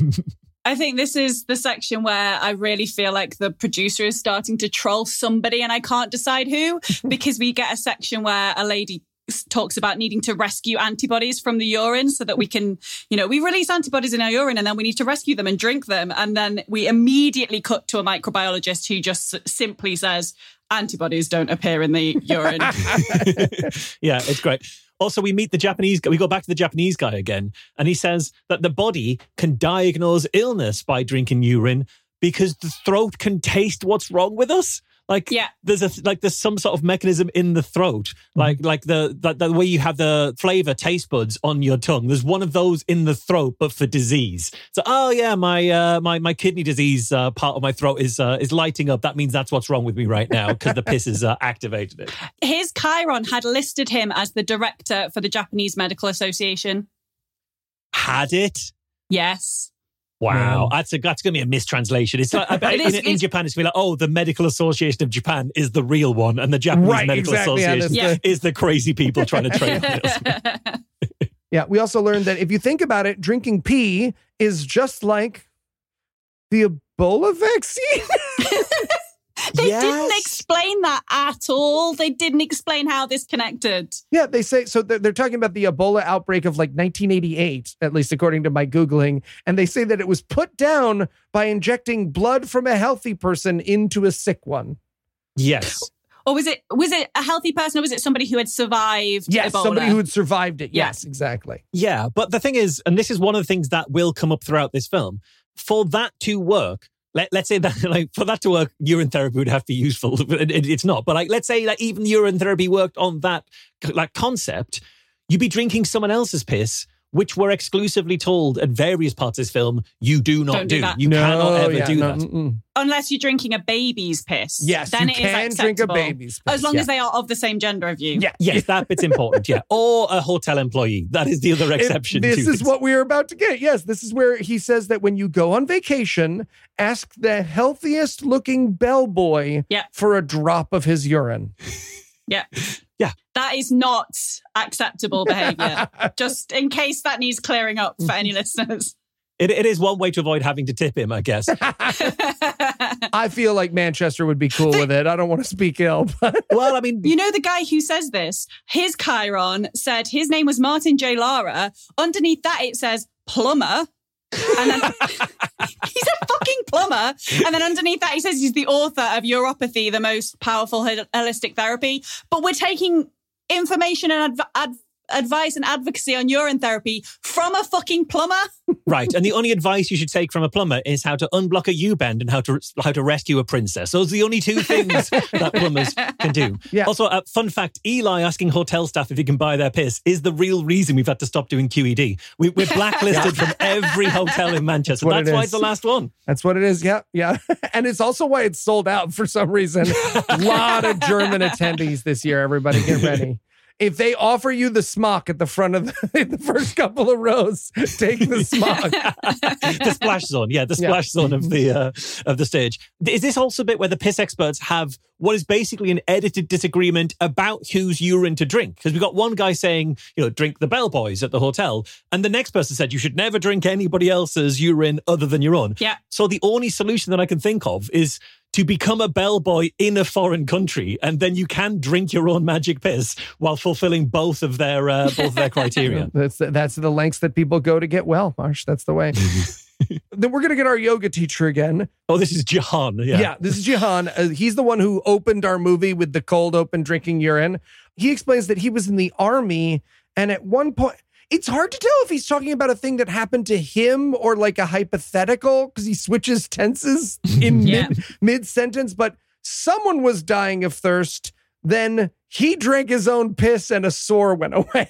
F: I think this is the section where I really feel like the producer is starting to troll somebody and I can't decide who, because we get a section where a lady talks about needing to rescue antibodies from the urine so that we can, you know, we release antibodies in our urine and then we need to rescue them and drink them. And then we immediately cut to a microbiologist who just simply says, antibodies don't appear in the urine.
D: Yeah, it's great. Also, we meet the Japanese guy. We go back to the Japanese guy again, and he says that the body can diagnose illness by drinking urine because the throat can taste what's wrong with us. Like,
F: yeah.
D: there's a like there's some sort of mechanism in the throat, like like the, the the way you have the flavor taste buds on your tongue. There's one of those in the throat, but for disease. So, oh yeah, my uh, my my kidney disease uh, part of my throat is uh, is lighting up. That means that's what's wrong with me right now because the piss has uh, activated it.
F: His Chiron had listed him as the director for the Japanese Medical Association.
D: Had it?
F: Yes.
D: Wow,
C: um,
D: that's a, that's going to be a mistranslation. It's like, I bet
F: it
D: in,
F: is,
D: in
F: it's,
D: Japan, it's going to be like, oh, the Medical Association of Japan is the real one, and the Japanese
C: right,
D: Medical
C: exactly,
D: Association
F: yeah,
D: is the crazy people trying to trade on it.
C: Yeah, we also learned that if you think about it, drinking pee is just like the Ebola vaccine.
F: They
D: Yes.
F: didn't explain that at all. They didn't explain how this connected.
C: Yeah, they say, so they're, they're talking about the Ebola outbreak of like nineteen eighty-eight, at least according to my Googling. And they say that it was put down by injecting blood from a healthy person into a sick one.
D: Yes.
F: Or was it was it a healthy person or was it somebody who had survived
C: Yes,
F: Ebola?
C: somebody who had survived it.
F: Yeah.
C: Yes, exactly.
D: Yeah, but the thing is, and this is one of the things that will come up throughout this film, for that to work, let, let's say that, like, for that to work, urine therapy would have to be useful. It, it, it's not. But like, let's say that even urine therapy worked on that like concept, you'd be drinking someone else's piss, which we're exclusively told at various parts of this film, you do not
F: Don't do
D: do.
F: that.
D: You
C: No,
D: cannot ever
C: yeah,
D: do
C: no,
D: that.
C: mm-mm.
F: Unless you're drinking a baby's piss.
C: Yes,
F: then
C: you
F: it is
C: can drink a
F: acceptable.
C: baby's piss,
F: As long
C: yeah.
F: as they are of the same gender of you.
C: Yeah.
D: Yes, that bit's important, yeah. Or a hotel employee. That is the other
C: It-
D: exception
C: this
D: to
C: is what we were about to get. Yes, this is where he says that when you go on vacation, ask the healthiest looking bellboy
F: Yeah.
C: for a drop of his urine.
F: Yeah.
D: Yeah.
F: That is not acceptable behavior. Just in case that needs clearing up for any listeners.
D: It, it is one way to avoid having to tip him, I guess.
C: I feel like Manchester would be cool with it. I don't want to speak ill, but
D: Well, I mean,
F: You know the guy who says this? His Chiron said his name was Martin J. Lara. Underneath that it says plumber. And then he's a fucking plumber. And then underneath that he says he's the author of Uropathy, the most powerful hol- holistic therapy. But we're taking information and adv- ad- advice and advocacy on urine therapy from a fucking plumber.
D: right. And the only advice you should take from a plumber is how to unblock a U-bend and how to how to rescue a princess. Those are the only two things that plumbers can do.
C: Yeah.
D: Also, uh, fun fact, Eli asking hotel staff if he can buy their piss is the real reason we've had to stop doing Q E D. We, we're blacklisted from every hotel in Manchester.
C: what
D: That's
C: it
D: why
C: is.
D: it's the last one.
C: that's what it is. Yeah, yeah. And it's also why it's sold out for some reason. A lot of German attendees this year. Everybody get ready. If they offer you the smock at the front of the, the first couple of rows, take the smock.
D: The splash zone. Yeah, the
C: Yeah.
D: splash zone of the uh, of the stage. Is this also a bit where the piss experts have what is basically an edited disagreement about whose urine to drink? Because we've got one guy saying, you know, drink the bellboys at the hotel. And the next person said you should never drink anybody else's urine other than your own.
F: Yeah.
D: So the only solution that I can think of is to become a bellboy in a foreign country, and then you can drink your own magic piss while fulfilling both of their uh, both of their criteria.
C: That's that's the lengths that people go to get well, Marsh. That's the way. Then we're going to get our yoga teacher again.
D: Oh, this is Jahan. Yeah.
C: Yeah, this is Jihan. Uh, he's the one who opened our movie with the cold open drinking urine. He explains that he was in the army, and at one point, it's hard to tell if he's talking about a thing that happened to him or like a hypothetical because he switches tenses in
F: Yeah.
C: mid mid sentence. But someone was dying of thirst. Then he drank his own piss, and a sore went away.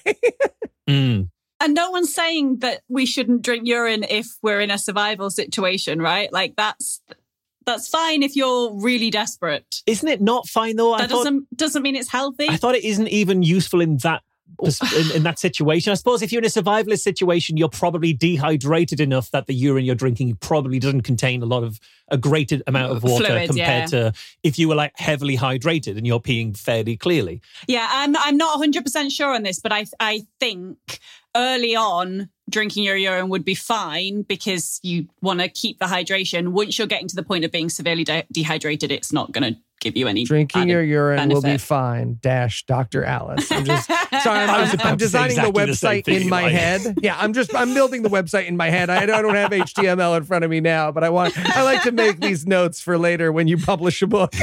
D: Mm.
F: And no one's saying that we shouldn't drink urine if we're in a survival situation, right? Like that's that's fine if you're really desperate.
D: Isn't it not fine though? I
F: That
D: thought,
F: doesn't doesn't mean it's healthy.
D: I thought it isn't even useful in that in, in that situation. I suppose if you're in a survivalist situation, you're probably dehydrated enough that the urine you're drinking probably doesn't contain a lot of a great amount of water
F: Fluids,
D: compared
F: yeah.
D: to if you were like heavily hydrated and you're peeing fairly clearly.
F: Yeah, I'm I'm not one hundred percent sure on this, but I I think early on drinking your urine would be fine because you want to keep the hydration. Once you're getting to the point of being severely de- dehydrated, it's not going to give you any
C: Drinking
F: added
C: your urine will be
F: benefit.
C: fine. Dash Doctor Alice. I'm just sorry. I'm,
D: I was
C: I'm,
D: about
C: I'm
D: to say
C: designing the
D: exactly the same
C: website
D: thing,
C: in my
D: Eli.
C: head. Yeah, I'm just I'm building the website in my head. I, I don't have H T M L in front of me now, but I want I like to make these notes for later when you publish a book.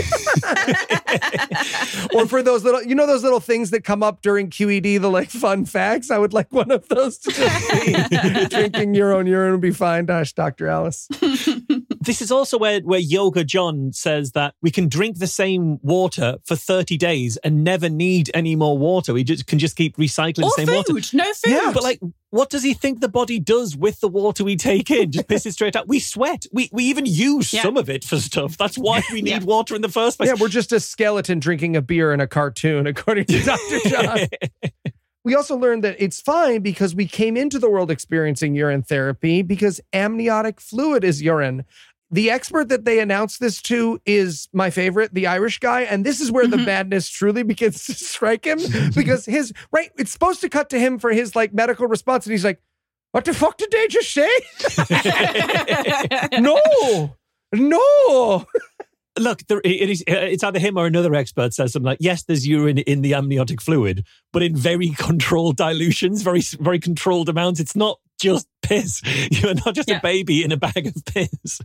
C: Or for those little, you know, those little things that come up during Q E D, the like fun facts. I would like one of those to just be drinking your own urine would be fine. Dash Doctor Alice.
D: This is also where, where Yoga John says that we can drink the same water for thirty days and never need any more water. We just can just keep recycling
F: Or
D: the same
F: food,
D: water.
F: no food.
C: Yeah.
D: But like, what does he think the body does with the water we take in? Just piss it straight out. We sweat. We we even use
F: Yeah.
D: some of it for stuff. That's why we need
F: Yeah.
D: water in the first place.
C: Yeah, we're just a skeleton drinking a beer in a cartoon, according to Doctor John. We also learned that it's fine because we came into the world experiencing urine therapy because amniotic fluid is urine. the expert that they announced this to is my favorite, the Irish guy. And this is where mm-hmm. the madness truly begins to strike him because his, right, it's supposed to cut to him for his like medical response. And he's like, what the fuck did they just say? no, no.
D: Look, there, it is, it's either him or another expert says something like, yes, there's urine in the amniotic fluid, but in very controlled dilutions, very, very controlled amounts. It's not just piss. You're not just yeah. a baby in a bag of piss.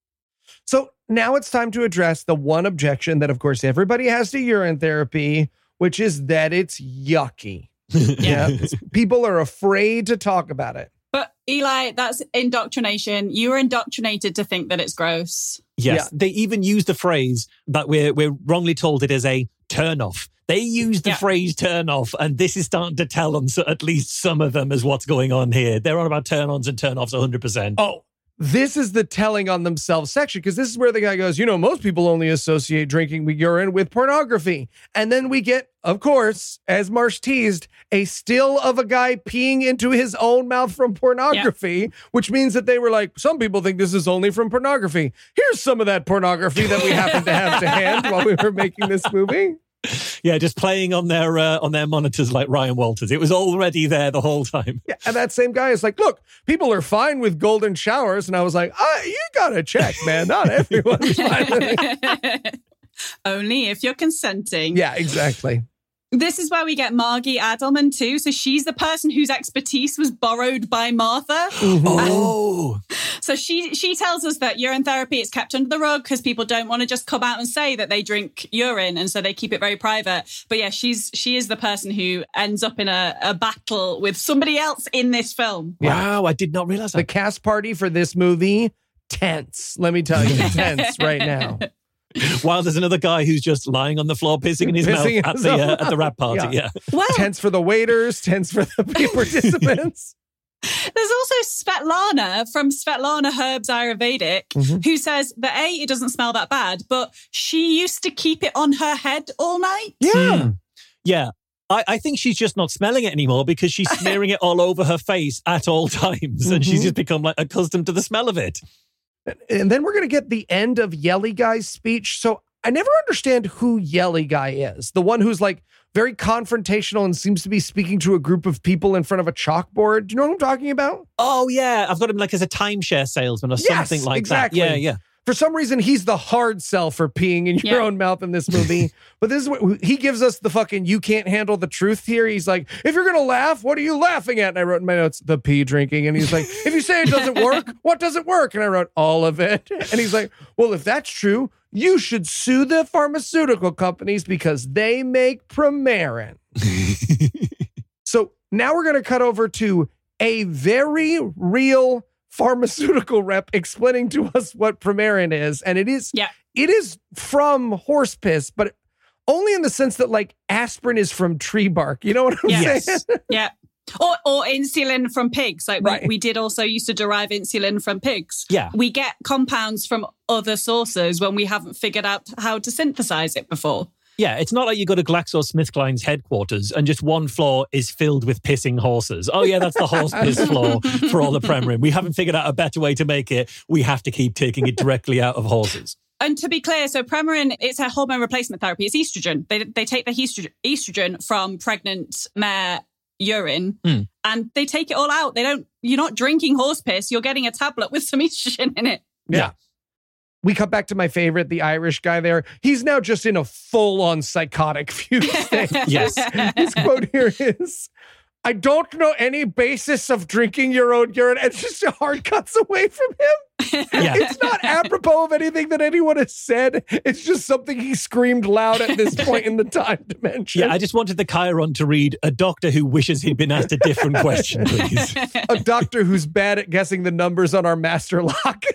C: So now it's time to address the one objection that, of course, everybody has to urine therapy, which is that it's yucky. Yeah. People are afraid to talk about it.
F: But Eli, that's indoctrination. You were indoctrinated to think that it's gross.
D: Yes.
C: Yeah.
D: They even use the phrase that we're we're wrongly told it as a turn off. They use the yeah. phrase turn off, and this is starting to tell on so at least some of them as what's going on here. They're on about turn ons and turn offs one hundred percent.
C: Oh, this is the telling on themselves section, because this is where the guy goes, you know, most people only associate drinking urine with pornography. And then we get, of course, as Marsh teased, a still of a guy peeing into his own mouth from pornography, yeah. which means that they were like, some people think this is only from pornography. Here's some of that pornography that we happen to have to hand while we were making this movie.
D: Yeah, just playing on their uh, on their monitors like Ryan Walters. It was already there the whole time.
C: Yeah, and that same guy is like, look, people are fine with golden showers. And I was like, ah, you gotta check, man. Not everyone's fine with it.
F: Only if you're consenting.
C: Yeah, exactly.
F: This is where we get Margie Adelman too. So she's the person whose expertise was borrowed by Martha.
C: Mm-hmm.
D: Oh.
F: So she she tells us that urine therapy is kept under the rug because people don't want to just come out and say that they drink urine, and so they keep it very private. But yeah, she's she is the person who ends up in a, a battle with somebody else in this film.
D: Wow, I did not realize that.
C: The cast party for this movie, tense. Let me tell you, tense right now.
D: While there's another guy who's just lying on the floor, pissing in his
C: pissing
D: mouth at the, uh, at the rap party. Yeah.
C: yeah.
F: Well,
C: tense for the waiters, tense for the participants.
F: There's also Svetlana from Svetlana Herbs Ayurvedic, mm-hmm. who says that A, it doesn't smell that bad, but she used to keep it on her head all night.
C: Yeah.
D: Mm. Yeah. I, I think she's just not smelling it anymore because she's smearing it all over her face at all times. Mm-hmm. And she's just become like accustomed to the smell of it.
C: And then we're going to get the end of Yelly Guy's speech. So I never understand who Yelly Guy is. The one who's like very confrontational and seems to be speaking to a group of people in front of a chalkboard. Do you know what I'm talking about?
D: Oh, yeah. I've got him like as a timeshare salesman or
C: yes,
D: something like
C: exactly.
D: that. Yeah, yeah.
C: For some reason, he's the hard sell for peeing in your yeah. own mouth in this movie. But this is what he gives us the fucking you can't handle the truth here. He's like, if you're going to laugh, what are you laughing at? And I wrote in my notes, the pee drinking. And he's like, if you say it doesn't work, what doesn't work? And I wrote all of it. And he's like, well, if that's true, you should sue the pharmaceutical companies because they make Premarin. So now we're going to cut over to a very real pharmaceutical rep explaining to us what Premarin is. And it is,
F: yeah.
C: it is from horse piss, but only in the sense that like aspirin is from tree bark. You know what I'm
F: yes.
C: saying?
F: Yeah. Or or insulin from pigs. Like
C: right.
F: we, we did also used to derive insulin from pigs.
D: Yeah.
F: We get compounds from other sources when we haven't figured out how to synthesize it before.
D: Yeah, it's not like you go to GlaxoSmithKline's headquarters and just one floor is filled with pissing horses. Oh, yeah, that's the horse piss floor for all the Premarin. We haven't figured out a better way to make it. We have to keep taking it directly out of horses.
F: And to be clear, so Premarin, it's a hormone replacement therapy. It's estrogen. They they take the estrogen, estrogen from pregnant mare urine mm. and they take it all out. They don't, you're not drinking horse piss. You're getting a tablet with some estrogen in it.
C: Yeah. yeah. We cut back to my favorite, the Irish guy there. He's now just in a full-on psychotic fugue state.
D: Yes.
C: His quote here is, I don't know any basis of drinking your own urine. And just a hard cuts away from him. Yeah. It's not apropos of anything that anyone has said. It's just something he screamed loud at this point in the time dimension.
D: Yeah, I just wanted the Chiron to read, a doctor who wishes he'd been asked a different question, please.
C: A doctor who's bad at guessing the numbers on our master lock.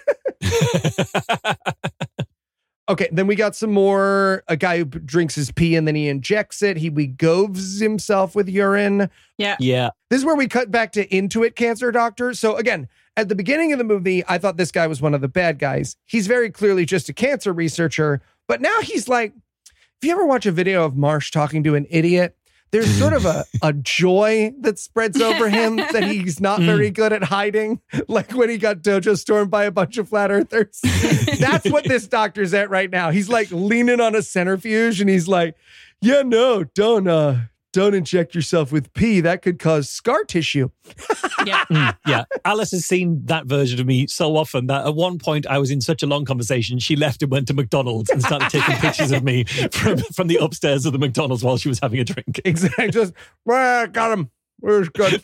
C: Okay, then we got some more, a guy who drinks his pee and then he injects it. He wegoves himself with urine.
F: Yeah.
D: Yeah.
C: This is where we cut back to Intuit Cancer Doctor. So again, at the beginning of the movie, I thought this guy was one of the bad guys. He's very clearly just a cancer researcher. But now he's like, if you ever watch a video of Marsh talking to an idiot, there's sort of a, a joy that spreads over him that he's not very good at hiding. Like when he got dojo stormed by a bunch of flat earthers. That's what this doctor's at right now. He's like leaning on a centrifuge and he's like, yeah, no, don't, uh, don't inject yourself with pee. That could cause scar tissue.
F: Yeah.
D: Mm, yeah. Alice has seen that version of me so often that at one point I was in such a long conversation, she left and went to McDonald's and started taking pictures of me from, from the upstairs of the McDonald's while she was having a drink.
C: Exactly. Just, well, got him. Where's good?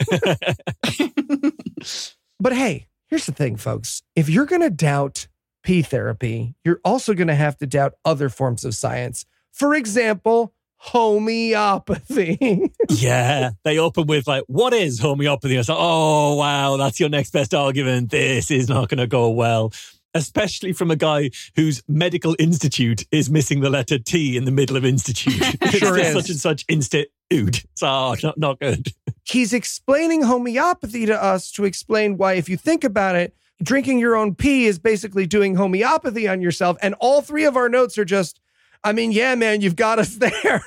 C: But hey, here's the thing, folks. If you're going to doubt pee therapy, you're also going to have to doubt other forms of science. For example, homeopathy.
D: Yeah, they open with like, what is homeopathy? I was like, oh, wow, that's your next best argument. This is not going to go well. Especially from a guy whose medical institute is missing the letter T in the middle of institute.
C: Sure
D: it's
C: is.
D: Such and such institute. So, oh, not, not good.
C: He's explaining homeopathy to us to explain why, if you think about it, drinking your own pee is basically doing homeopathy on yourself. And all three of our notes are just, I mean, yeah, man, you've got us there.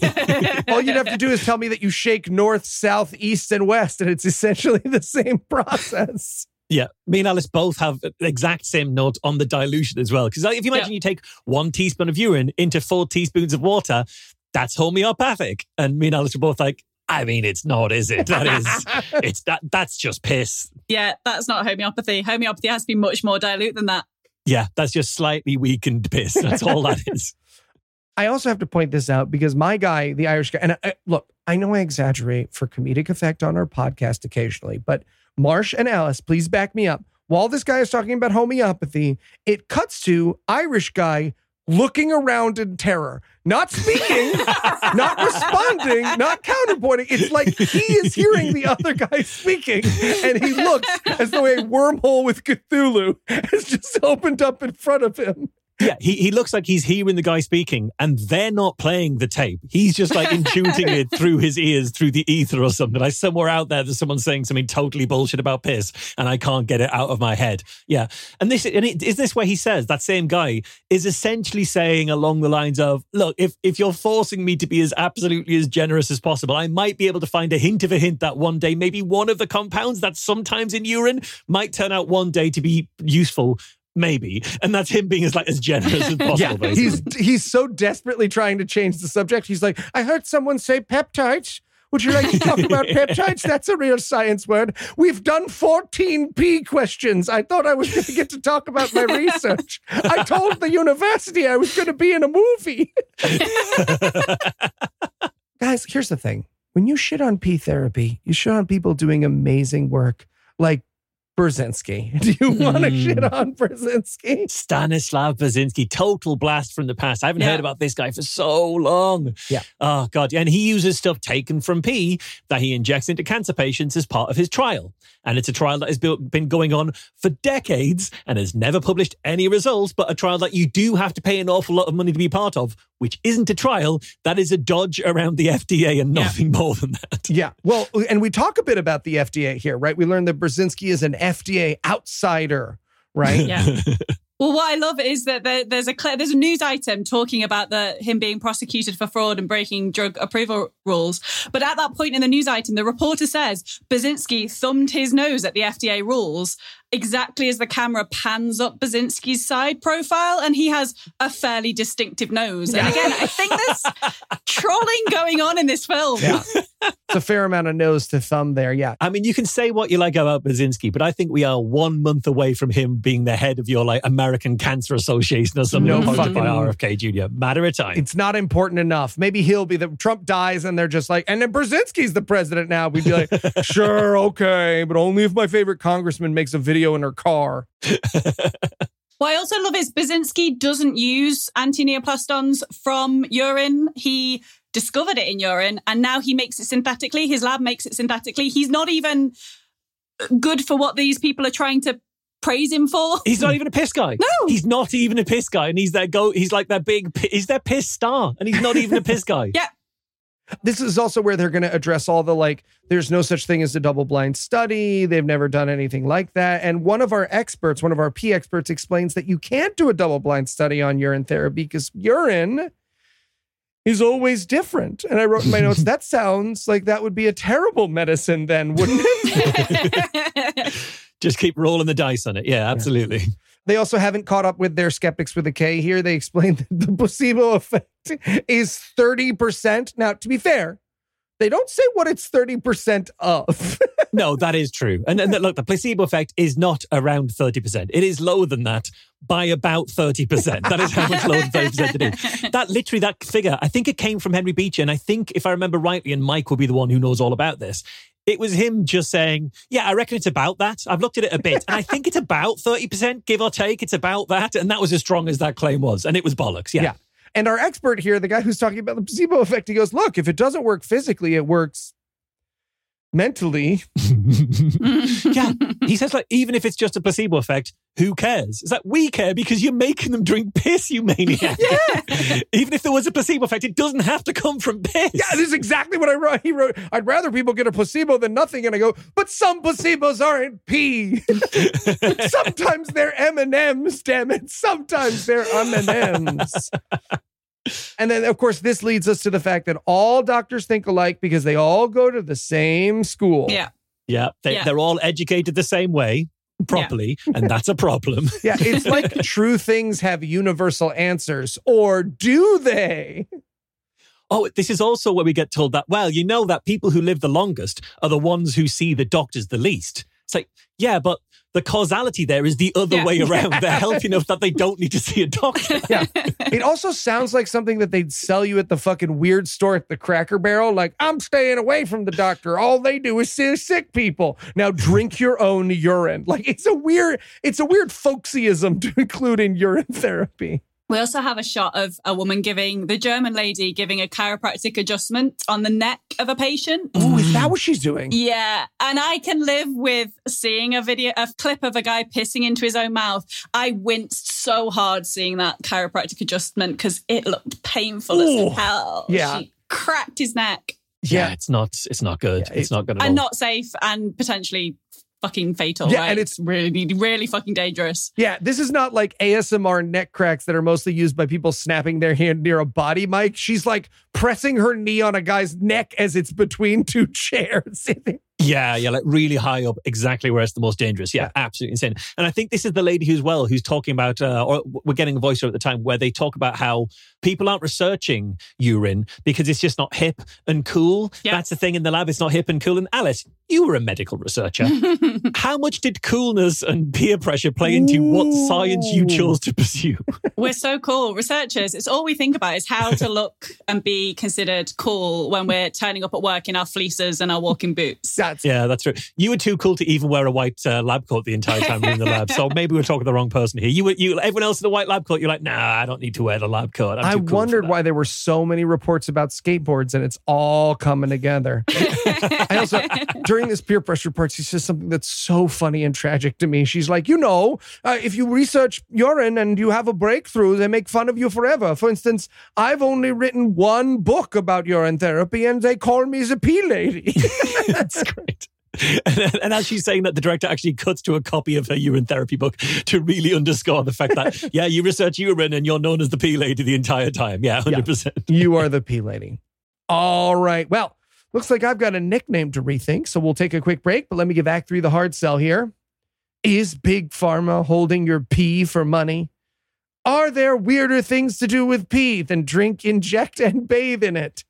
C: All you'd have to do is tell me that you shake north, south, east, and west, and it's essentially the same process.
D: Yeah, me and Alice both have the exact same note on the dilution as well. Because if you imagine
F: Yeah.
D: you take one teaspoon of urine into four teaspoons of water, that's homeopathic. And me and Alice are both like, I mean, it's not, is it? That is, it's that. That's just piss.
F: Yeah, that's not homeopathy. Homeopathy has to be much more dilute than that.
D: Yeah, that's just slightly weakened piss. That's all that is.
C: I also have to point this out because my guy, the Irish guy, and I, look, I know I exaggerate for comedic effect on our podcast occasionally, but Marsh and Alice, please back me up. While this guy is talking about homeopathy, it cuts to Irish guy looking around in terror, not speaking, not responding, not counterpointing. It's like he is hearing the other guy speaking, and he looks as though a wormhole with Cthulhu has just opened up in front of him.
D: Yeah, he, he looks like he's hearing the guy speaking and they're not playing the tape. He's just like intuiting it through his ears, through the ether or something. Like somewhere out there, there's someone saying something totally bullshit about piss and I can't get it out of my head. Yeah. And this, and it, is this where he says, that same guy is essentially saying along the lines of, look, if, if you're forcing me to be as absolutely as generous as possible, I might be able to find a hint of a hint that one day, maybe one of the compounds that's sometimes in urine might turn out one day to be useful. Maybe. And that's him being as like as generous as possible.
C: Yeah,
D: basically.
C: he's he's so desperately trying to change the subject. He's like, I heard someone say peptides. Would you like to talk about peptides? That's a real science word. We've done fourteen P questions. I thought I was going to get to talk about my research. I told the university I was going to be in a movie. Guys, here's the thing. When you shit on pee therapy, you shit on people doing amazing work like Brzezinski. Do you want to mm. shit on Brzezinski?
D: Stanislav Brzezinski, total blast from the past. I haven't
F: yeah.
D: heard about this guy for so long.
C: Yeah.
D: Oh, God. And he uses stuff taken from pee that he injects into cancer patients as part of his trial. And it's a trial that has been going on for decades and has never published any results, but a trial that you do have to pay an awful lot of money to be part of, which isn't a trial. That is a dodge around the F D A and nothing yeah. more than that.
C: Yeah. Well, and we talk a bit about the F D A here, right? We learned that Brzezinski is an F D A outsider, right?
F: Yeah. Well, what I love is that there, there's a there's a news item talking about the him being prosecuted for fraud and breaking drug approval rules. But at that point in the news item, the reporter says Brzezinski thumbed his nose at the F D A rules exactly as the camera pans up Brzezinski's side profile, and he has a fairly distinctive nose. And again, I think there's trolling going on in this film.
C: Yeah. It's a fair amount of nose to thumb there, yeah.
D: I mean, you can say what you like about Brzezinski, but I think we are one month away from him being the head of your like American Cancer Association or something
C: No
D: appointed
C: fucking-
D: by R F K Junior Matter of time.
C: It's not important enough. Maybe he'll be the Trump dies and they're just like, and then Brzezinski's the president now. We'd be like, sure, okay, but only if my favorite congressman makes a video in her car.
F: What I also love is Brzezinski doesn't use anti-neoplastons from urine. He discovered it in urine and now he makes it synthetically. His lab makes it synthetically. He's not even good for what these people are trying to praise him for.
D: He's not even a piss guy.
F: No.
D: He's not even a piss guy. And he's their go, he's like their big, he's their piss star. And he's not even a piss guy.
F: Yeah.
C: This is also where they're going to address all the like, there's no such thing as a double blind study. They've never done anything like that. And one of our experts, one of our P experts explains that you can't do a double blind study on urine therapy because urine is always different. And I wrote in my notes, that sounds like that would be a terrible medicine then, wouldn't it?
D: Just keep rolling the dice on it. Yeah, absolutely. Yeah.
C: They also haven't caught up with their skeptics with a K here. They explain that the placebo effect is thirty percent. Now, to be fair, they don't say what it's thirty percent of.
D: No, that is true. And, and look, the placebo effect is not around thirty percent. It is lower than that by about thirty percent. That is how much lower than thirty percent it is. That literally, that figure, I think it came from Henry Beecher. And I think, if I remember rightly, and Mike will be the one who knows all about this, it was him just saying, yeah, I reckon it's about that. I've looked at it a bit, and I think it's about thirty percent, give or take. It's about that. And that was as strong as that claim was. And it was bollocks. Yeah.
C: Yeah. And our expert here, the guy who's talking about the placebo effect, he goes, look, if it doesn't work physically, it works mentally.
D: Yeah. He says, like, even if it's just a placebo effect, who cares? It's like, we care because you're making them drink piss, you maniac.
C: Yeah.
D: Even if there was a placebo effect, it doesn't have to come from piss.
C: Yeah, this is exactly what I wrote. He wrote, I'd rather people get a placebo than nothing. And I go, but some placebos aren't pee. Sometimes they're M and M's, damn it. Sometimes they're M and M's. And then, of course, this leads us to the fact that all doctors think alike because they all go to the same school.
F: Yeah.
D: Yeah. They,
F: yeah.
D: They're all educated the same way, properly, yeah. And that's a problem.
C: Yeah. It's like true things have universal answers, or do they?
D: Oh, this is also where we get told that, well, you know that people who live the longest are the ones who see the doctors the least. It's like, yeah, but the causality there is the other
F: yeah.
D: way around. They're healthy enough that they don't need to see a doctor.
C: Yeah. It also sounds like something that they'd sell you at the fucking weird store at the Cracker Barrel. Like, I'm staying away from the doctor. All they do is see sick people. Now drink your own urine. Like, it's a weird, it's a weird folksyism to include in urine therapy.
F: We also have a shot of a woman giving, the German lady giving a chiropractic adjustment on the neck of a patient.
C: Oh, is that what she's doing?
F: Yeah. And I can live with seeing a video, a clip of a guy pissing into his own mouth. I winced so hard seeing that chiropractic adjustment because it looked painful Ooh, as hell.
C: Yeah.
F: She cracked his neck.
D: Yeah, it's not, it's not good. Yeah, it's, it's not good at
F: and
D: all.
F: not safe and potentially fucking fatal.
C: Yeah,
F: right?
C: and it's
F: really, really fucking dangerous.
C: Yeah, this is not like A S M R neck cracks that are mostly used by people snapping their hand near a body mic. She's like pressing her knee on a guy's neck as it's between two chairs.
D: Yeah, yeah, like really high up, exactly where it's the most dangerous. Yeah, yeah. Absolutely insane. And I think this is the lady who's well, who's talking about, uh, or we're getting a voiceover at the time where they talk about how people aren't researching urine because it's just not hip and cool. Yeah. That's the thing in the lab, it's not hip and cool. And Alice, you were a medical researcher. How much did coolness and peer pressure play into Ooh. What science you chose to pursue?
F: We're so cool. Researchers, it's all we think about is how to look and be considered cool when we're turning up at work in our fleeces and our walking boots.
C: That's
D: yeah, that's true. You were too cool to even wear a white uh, lab coat the entire time we were in the lab. So maybe we're talking to the wrong person here. You were, you, everyone else in the white lab coat, you're like, nah, I don't need to wear the lab coat. I'm
C: I
D: too cool
C: wondered why there were so many reports about skateboards, and it's all coming together. I also, during this peer pressure part, she says something that's so funny and tragic to me. She's like, you know, uh, if you research urine and you have a breakthrough, they make fun of you forever. For instance, I've only written one book about urine therapy, and they call me the pee lady.
D: That's great. And, and as she's saying that, the director actually cuts to a copy of her urine therapy book to really underscore the fact that, yeah, you research urine and you're known as the pee lady the entire time. Yeah, one hundred percent.
C: Yeah, you are the pee lady. All right. Well, looks like I've got a nickname to rethink, so we'll take a quick break, but let me give Act three the hard sell here. Is Big Pharma holding your pee for money? Are there weirder things to do with pee than drink, inject, and bathe in it?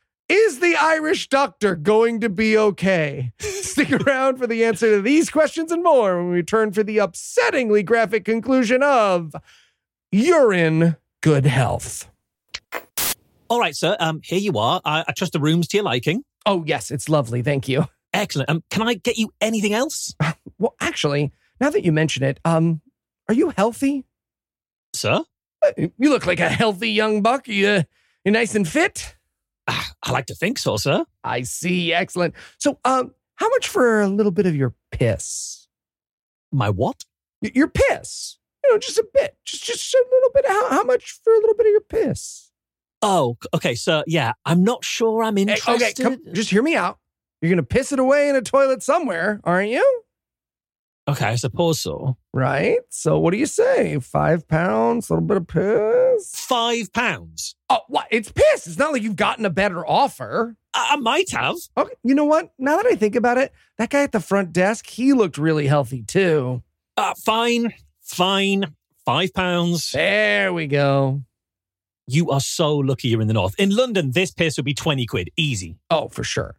C: Is the Irish doctor going to be okay? Stick around for the answer to these questions and more when we return for the upsettingly graphic conclusion of Urine Good Health.
D: All right, sir. Um, here you are. I, I trust the room's to your liking.
C: Oh, yes. It's lovely. Thank you.
D: Excellent. Um, can I get you anything else?
C: Well, actually, now that you mention it, um, are you healthy?
D: Sir?
C: You look like a healthy young buck. You, uh, you're nice and fit?
D: I like to think so, sir.
C: I see. Excellent. So, um, how much for a little bit of your piss?
D: My what?
C: Y- your piss. You know, just a bit. Just, just a little bit. How, how much for a little bit of your piss?
D: Oh, okay, sir. Yeah, I'm not sure I'm interested.
C: Hey, okay, come, just hear me out. You're going to piss it away in a toilet somewhere, aren't you?
D: Okay, I suppose so.
C: Right? So what do you say? Five pounds, a little bit of piss? pounds?
D: Five pounds.
C: Oh, what? It's piss. It's not like you've gotten a better offer.
D: I, I might have.
C: Okay, you know what? Now that I think about it, that guy at the front desk, he looked really healthy too.
D: Uh, fine, fine. Five pounds.
C: There we go.
D: You are so lucky you're in the north. In London, this piss would be twenty quid. Easy.
C: Oh, for sure.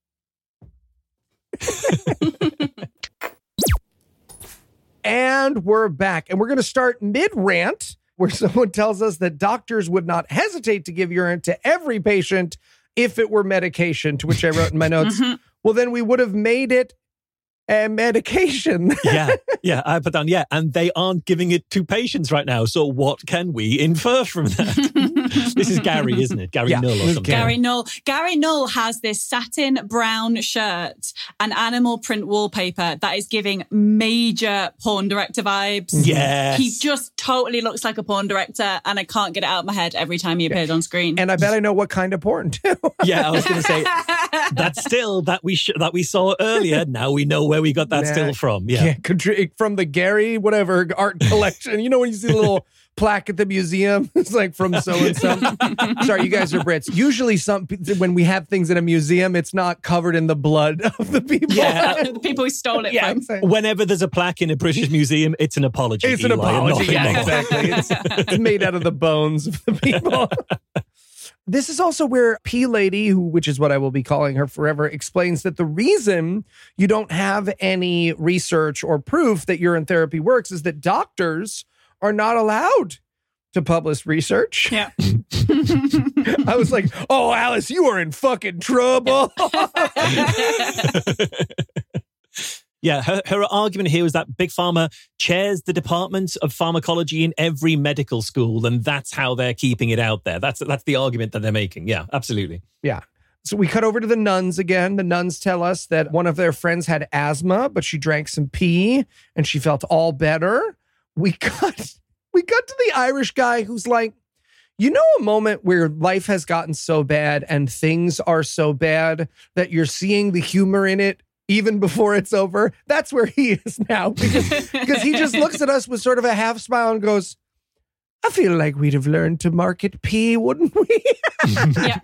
C: And we're back. And we're going to start mid-rant, where someone tells us that doctors would not hesitate to give urine to every patient if it were medication, to which I wrote in my notes, mm-hmm. well, then we would have made it a medication.
D: yeah, yeah, I put down, yeah, and they aren't giving it to patients right now. So what can we infer from that? This is Gary, isn't it? Gary yeah, Null or something.
F: Gary Null. Gary Null has this satin brown shirt and animal print wallpaper that is giving major porn director vibes.
D: Yes.
F: He just totally looks like a porn director, and I can't get it out of my head every time he appears on screen.
C: And I bet I know what kind of porn too.
D: Yeah, I was going to say, that still that we sh- that we saw earlier, now we know where we got that
C: nah,
D: still from. Yeah.
C: yeah, from the Gary whatever art collection. You know when you see the little plaque at the museum, it's like from so and so. Sorry, you guys are Brits. Usually, some when we have things in a museum, it's not covered in the blood of the people.
F: Yeah, the people who stole it
C: yeah,
F: from.
C: Exactly.
D: Whenever there's a plaque in a British museum, it's an apology.
C: It's an
D: Eli,
C: apology. Yeah, exactly. It's, it's made out of the bones of the people. This is also where P Lady, who, which is what I will be calling her forever, explains that the reason you don't have any research or proof that urine therapy works is that doctors are not allowed to publish research.
F: Yeah.
C: I was like, oh, Alice, you are in fucking trouble.
D: Yeah, her, her argument here was that Big Pharma chairs the department of pharmacology in every medical school, and that's how they're keeping it out there. That's that's the argument that they're making. Yeah, absolutely.
C: Yeah. So we cut over to the nuns again. The nuns tell us that one of their friends had asthma, but she drank some pee and she felt all better. We cut, we cut to the Irish guy who's like, you know, a moment where life has gotten so bad and things are so bad that you're seeing the humor in it even before it's over? That's where he is now, because, because he just looks at us with sort of a half smile and goes, I feel like we'd have learned to market pee, wouldn't we?
F: Yeah.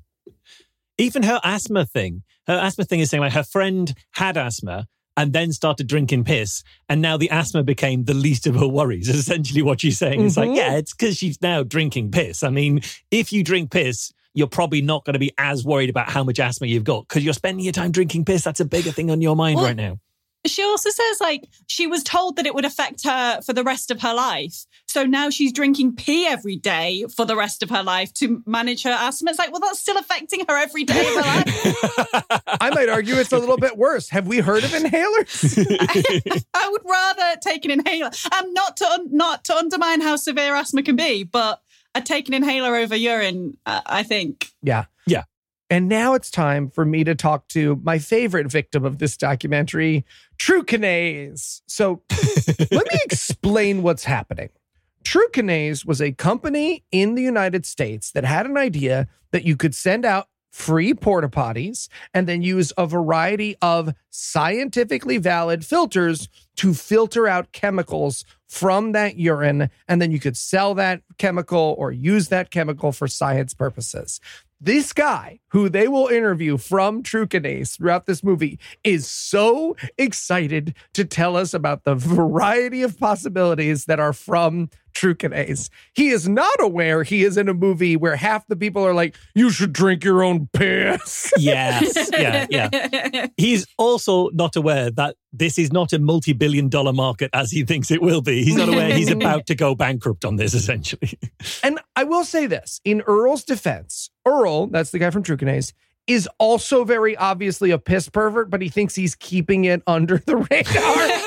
D: Even her asthma thing, her asthma thing is saying like her friend had asthma and then started drinking piss, and now the asthma became the least of her worries, is essentially what she's saying. Mm-hmm. It's like, yeah, it's because she's now drinking piss. I mean, if you drink piss, you're probably not going to be as worried about how much asthma you've got because you're spending your time drinking piss. That's a bigger thing on your mind well, right now.
F: She also says, like, she was told that it would affect her for the rest of her life. So now she's drinking pee every day for the rest of her life to manage her asthma. It's like, well, that's still affecting her every day of her life.
C: I might argue it's a little bit worse. Have we heard of inhalers?
F: I, I would rather take an inhaler. Um, not to un- not to undermine how severe asthma can be, but I'd take an inhaler over urine, uh, I think.
C: Yeah.
D: Yeah.
C: And now it's time for me to talk to my favorite victim of this documentary, True Kinase. So let me explain what's happening. True Kinase was a company in the United States that had an idea that you could send out free porta potties and then use a variety of scientifically valid filters to filter out chemicals from that urine. And then you could sell that chemical or use that chemical for science purposes. This guy, who they will interview from True Kinase throughout this movie, is so excited to tell us about the variety of possibilities that are from True Kinase. He is not aware he is in a movie where half the people are like, you should drink your own piss.
D: Yes, yeah, yeah. He's also not aware that this is not a multi-billion dollar market as he thinks it will be. He's not aware he's about to go bankrupt on this, essentially.
C: And I will say this, in Earl's defense, Earl, that's the guy from True Kinase, is also very obviously a piss pervert, but he thinks he's keeping it under the radar.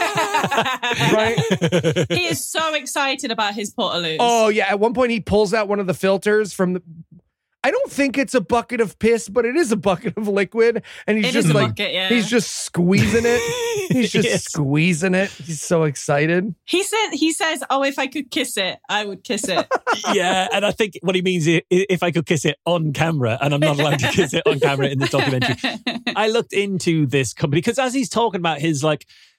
C: Right?
F: He is so excited about his Portaloos.
C: Oh, yeah. At one point, he pulls out one of the filters from the... I don't think it's a bucket of piss, but it is a bucket of liquid. And he's
F: it
C: just like,
F: bucket, yeah.
C: he's just squeezing it. He's just yes. squeezing it. He's so excited.
F: He said, he says, oh, if I could kiss it, I would kiss it.
D: Yeah. And I think what he means is if I could kiss it on camera, and I'm not allowed to kiss it on camera in this documentary. I looked into this company because as he's talking about his like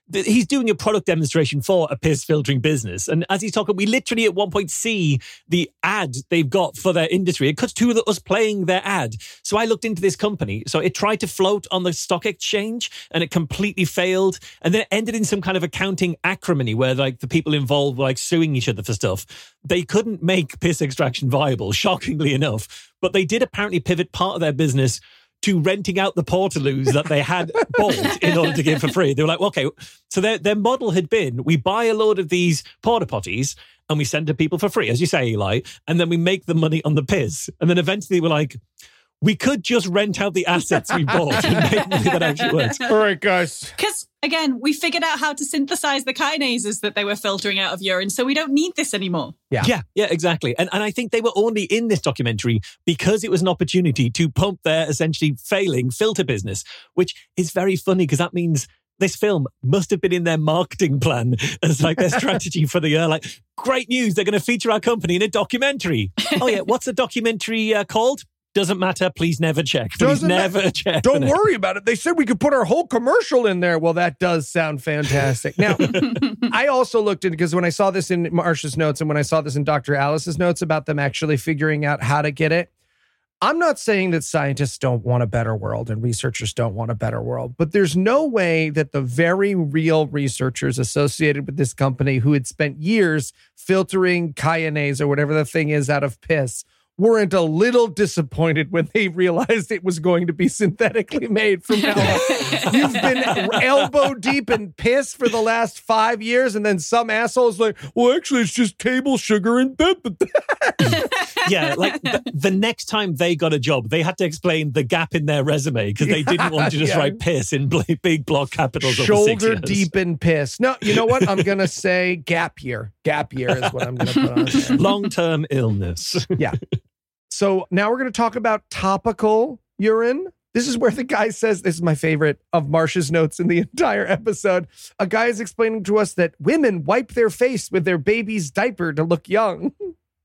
D: th- he's doing a product demonstration for a piss filtering business. And as he's talking, we literally at one point see the ad they've got for their industry. It cuts to us playing their ad. So I looked into this company. So it tried to float on the stock exchange and it completely failed. And then it ended in some kind of accounting acrimony where like the people involved were like suing each other for stuff. They couldn't make piss extraction viable, shockingly enough. But they did apparently pivot part of their business to renting out the portaloos that they had bought in order to give for free. They were like, well, okay, so their, their model had been, we buy a load of these porta potties and we send to people for free, as you say, Eli, and then we make the money on the piss. And then eventually we're like, we could just rent out the assets we bought and make money that actually works.
C: All right, guys.
F: Because, again, we figured out how to synthesize the kinases that they were filtering out of urine, so we don't need this anymore.
C: Yeah,
D: yeah, yeah, exactly. And and I think they were only in this documentary because it was an opportunity to pump their essentially failing filter business, which is very funny because that means this film must have been in their marketing plan as like their strategy for the year. Like, great news, they're going to feature our company in a documentary. Oh yeah, what's the documentary uh, called? Doesn't matter. Please never check. Please
C: Doesn't
D: never
C: ma-
D: check.
C: Don't worry about it. They said we could put our whole commercial in there. Well, that does sound fantastic. Now, I also looked into, because when I saw this in Marsha's notes and when I saw this in Doctor Alice's notes about them actually figuring out how to get it, I'm not saying that scientists don't want a better world and researchers don't want a better world, but there's no way that the very real researchers associated with this company who had spent years filtering kyanase or whatever the thing is out of piss weren't a little disappointed when they realized it was going to be synthetically made from now on. You've been elbow deep in piss for the last five years, and then some asshole's like, well, actually, it's just table sugar and
D: yeah, like the, the next time they got a job, they had to explain the gap in their resume because they didn't want to just
C: Yeah.
D: write piss in bl- big block capitals over six
C: shoulder
D: years.
C: deep in piss. No, you know what? I'm going to say gap year. Gap year is what I'm going to put on there.
D: Long-term illness.
C: Yeah. So now we're going to talk about topical urine. This is where the guy says, this is my favorite of Marsha's notes in the entire episode. A guy is explaining to us that women wipe their face with their baby's diaper to look young.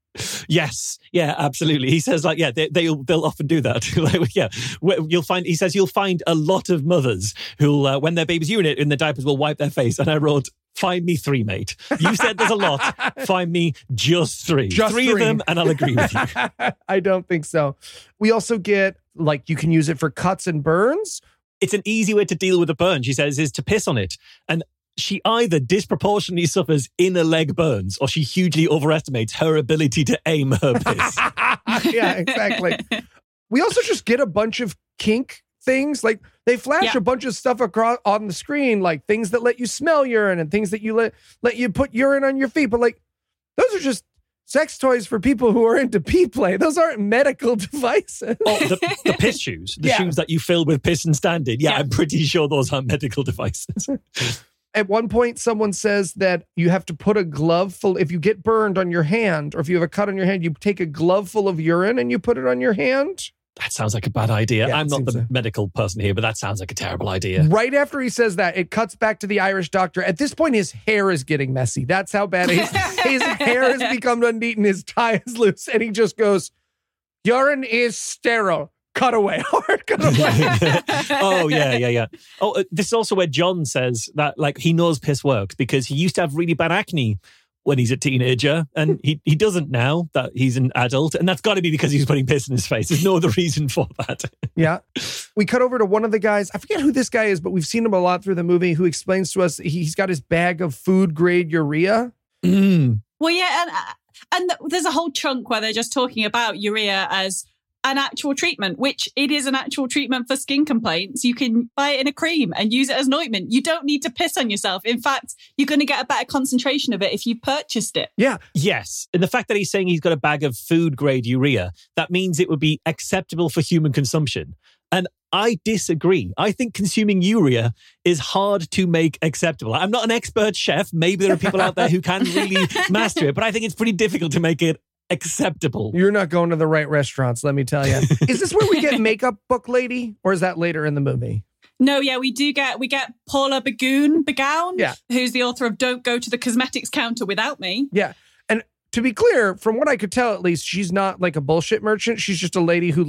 D: Yes, yeah, absolutely. He says, like, yeah, they, they'll they'll often do that. Like, yeah, you'll find. He says you'll find a lot of mothers who, uh, when their babies urinate in the diapers, will wipe their face. And I wrote, "Find me three, mate. You said there's a lot. Find me just three.
C: Just
D: three,
C: three
D: of them, and I'll agree with you."
C: I don't think so. We also get, like, you can use it for cuts and burns.
D: It's an easy way to deal with a burn, she says, is to piss on it. And she either disproportionately suffers inner leg burns or she hugely overestimates her ability to aim her piss.
C: Yeah, exactly. We also just get a bunch of kink things. Like, they flash
F: Yeah.
C: a bunch of stuff across on the screen, like things that let you smell urine and things that you let let you put urine on your feet. But like, those are just sex toys for people who are into pee play. Those aren't medical devices.
D: Oh, the, the piss shoes, the
C: Yeah.
D: shoes that you fill with piss and stand in. Yeah,
F: Yeah.
D: I'm pretty sure those aren't medical devices.
C: At one point, someone says that you have to put a glove full, if you get burned on your hand, or if you have a cut on your hand, you take a glove full of urine and you put it on your hand.
D: That sounds like a bad idea.
C: Yeah,
D: I'm
C: it
D: not the
C: seems so.
D: medical person here, but that sounds like a terrible idea.
C: Right after he says that, it cuts back to the Irish doctor. At this point, his hair is getting messy. That's how bad his, his hair has become unneat and his tie is loose. And he just goes, urine is sterile. Cut away. Hard cut away.
D: Oh, yeah, yeah, yeah. Oh, uh, this is also where John says that, like, he knows piss works because he used to have really bad acne when he's a teenager, and he, he doesn't now that he's an adult, and that's got to be because he's putting piss in his face. There's no other reason for that.
C: Yeah. We cut over to one of the guys. I forget who this guy is, but we've seen him a lot through the movie, who explains to us he's got his bag of food-grade urea.
D: Mm.
F: Well, yeah, and and there's a whole chunk where they're just talking about urea as an actual treatment, which it is an actual treatment for skin complaints. You can buy it in a cream and use it as an ointment. You don't need to piss on yourself. In fact, you're going to get a better concentration of it if you purchased it.
C: Yeah.
D: Yes. And the fact that he's saying he's got a bag of food grade urea, that means it would be acceptable for human consumption. And I disagree. I think consuming urea is hard to make acceptable. I'm not an expert chef. Maybe there are people out there who can really master it, but I think it's pretty difficult to make it acceptable.
C: You're not going to the right restaurants, let me tell you. Is this where we get Makeup Book Lady, or is that later in the movie?
F: No, yeah, we do get, we get Paula Begoun, Begown,
C: Yeah.
F: who's the author of Don't Go to the Cosmetics Counter Without Me.
C: Yeah. And to be clear, from what I could tell, at least, she's not like a bullshit merchant. She's just a lady who like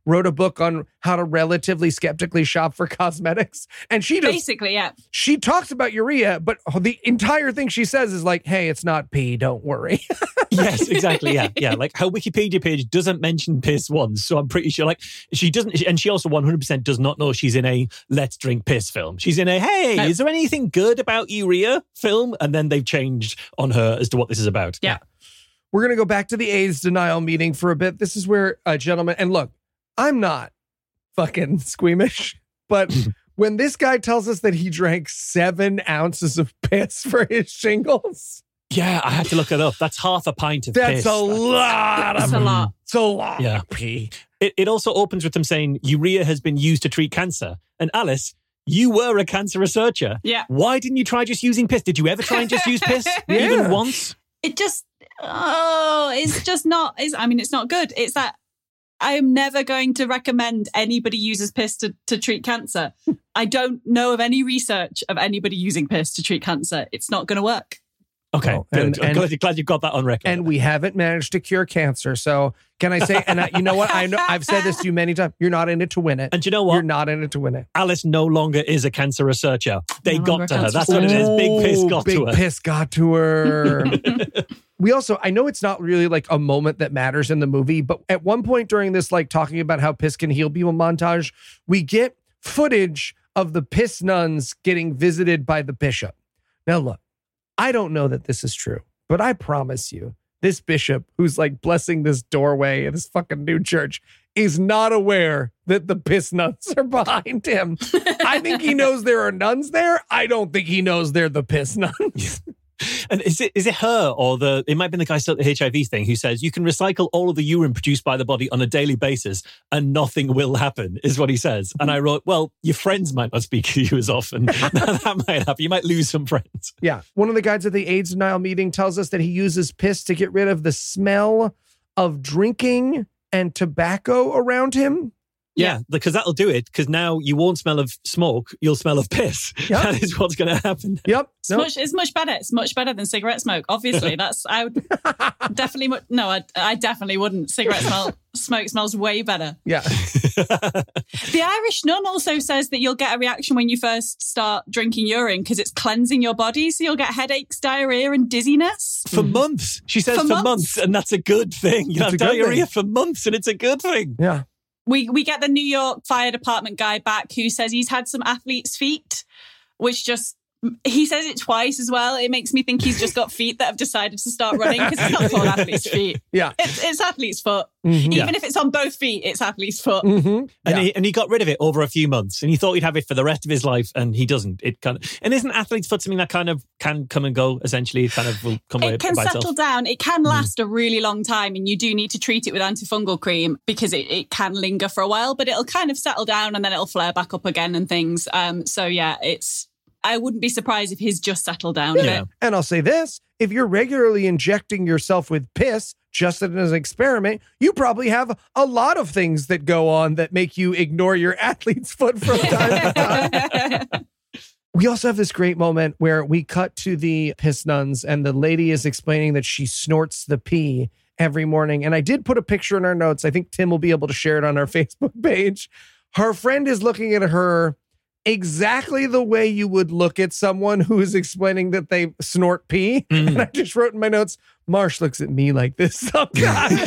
C: wrote a book on how to relatively skeptically shop for cosmetics. And she just,
F: basically, yeah.
C: She talks about urea, but the entire thing she says is like, hey, it's not pee, don't worry.
D: Yes, exactly. Yeah, yeah. Like her Wikipedia page doesn't mention piss once, so I'm pretty sure. Like she doesn't, and she also one hundred percent does not know she's in a let's drink piss film. She's in a hey, no. Is there anything good about urea film? And then they've changed on her as to what this is about.
F: Yeah,
C: we're gonna go back to the AIDS denial meeting for a bit. This is where a gentleman, and look, I'm not fucking squeamish, but when this guy tells us that he drank seven ounces of piss for his shingles.
D: Yeah, I had to look it up. That's half a pint of
C: That's
D: piss.
C: That's a lot.
F: That's a lot.
C: It's a lot
D: yeah.
C: of pee.
D: It, it also opens with them saying urea has been used to treat cancer. And Alice, you were a cancer researcher.
F: Yeah.
D: Why didn't you try just using piss? Did you ever try and just use piss?
C: Yeah.
D: Even once?
F: It just, oh, it's just not, it's, I mean, it's not good. It's that I am never going to recommend anybody uses piss to, to treat cancer. I don't know of any research of anybody using piss to treat cancer. It's not going to work.
D: Okay,
C: well,
D: good.
C: And,
D: I'm
C: and,
D: glad, glad you got that on record.
C: And we haven't managed to cure cancer. So can I say, and I, you know what? I know I've said this to you many times. You're not in it to win it.
D: And you know what?
C: You're not in it to win it.
D: Alice no longer is a cancer researcher. They
F: No
D: got to her. That's
F: researcher.
D: what it is. Big piss got
C: Big
D: to her.
C: piss got to her. We also, I know it's not really like a moment that matters in the movie, but at one point during this, like talking about how piss can heal people montage, we get footage of the piss nuns getting visited by the bishop. Now, look, I don't know that this is true, but I promise you, this bishop who's like blessing this doorway in this fucking new church is not aware that the piss nuns are behind him. I think he knows there are nuns there. I don't think he knows they're the piss nuns.
D: And is it is it her or the, it might be the guy still at the H I V thing who says you can recycle all of the urine produced by the body on a daily basis and nothing will happen, is what he says. And I wrote, well, your friends might not speak to you as often. That might happen. You might lose some friends.
C: Yeah. One of the guys at the AIDS denial meeting tells us that he uses piss to get rid of the smell of drinking and tobacco around him.
D: Yeah, because that'll do it. Because now you won't smell of smoke, you'll smell of piss.
C: Yep.
D: That is what's going to happen.
C: Yep.
F: It's,
C: Nope.
F: much, it's much better. It's much better than cigarette smoke. Obviously, that's I would definitely mu- no, I, I definitely wouldn't. Cigarette smell smoke smells way better.
C: Yeah.
F: The Irish nun also says that you'll get a reaction when you first start drinking urine because it's cleansing your body, so you'll get headaches, diarrhea, and dizziness
D: For months. She says
F: For
D: for,
F: months.
D: months. and that's a good thing. You
C: That's
D: have
C: a good
D: diarrhea
C: thing.
D: for months, and it's a good thing.
C: Yeah.
F: We we get the New York Fire Department guy back who says he's had some athlete's feet, which just, he says it twice as well. It makes me think he's just got feet that have decided to start running because it's not called athlete's feet.
C: Yeah.
F: It's, it's athlete's foot.
C: Mhm.
F: Even
D: Yeah.
F: if it's on both feet, it's athlete's foot.
C: Mm-hmm.
D: And,
C: Yeah.
D: he, and he got rid of it over a few months, and he thought he'd have it for the rest of his life, and he doesn't. It kind of, and isn't athlete's foot something that kind of can come and go? Essentially, it kind of will come away
F: It can
D: by
F: settle
D: itself.
F: down. It can last a really long time, and you do need to treat it with antifungal cream because it, it can linger for a while, but it'll kind of settle down and then it'll flare back up again and things. Um, so yeah, it's, I wouldn't be surprised if his just settled down a
D: Yeah.
F: bit.
C: And I'll say this, if you're regularly injecting yourself with piss, just as an experiment, you probably have a lot of things that go on that make you ignore your athlete's foot from time to time. We also have this great moment where we cut to the piss nuns and the lady is explaining that she snorts the pee every morning. And I did put a picture in our notes. I think Tim will be able to share it on our Facebook page. Her friend is looking at her exactly the way you would look at someone who is explaining that they snort pee.
D: Mm.
C: And I just wrote in my notes, Marsh looks at me like this sometimes.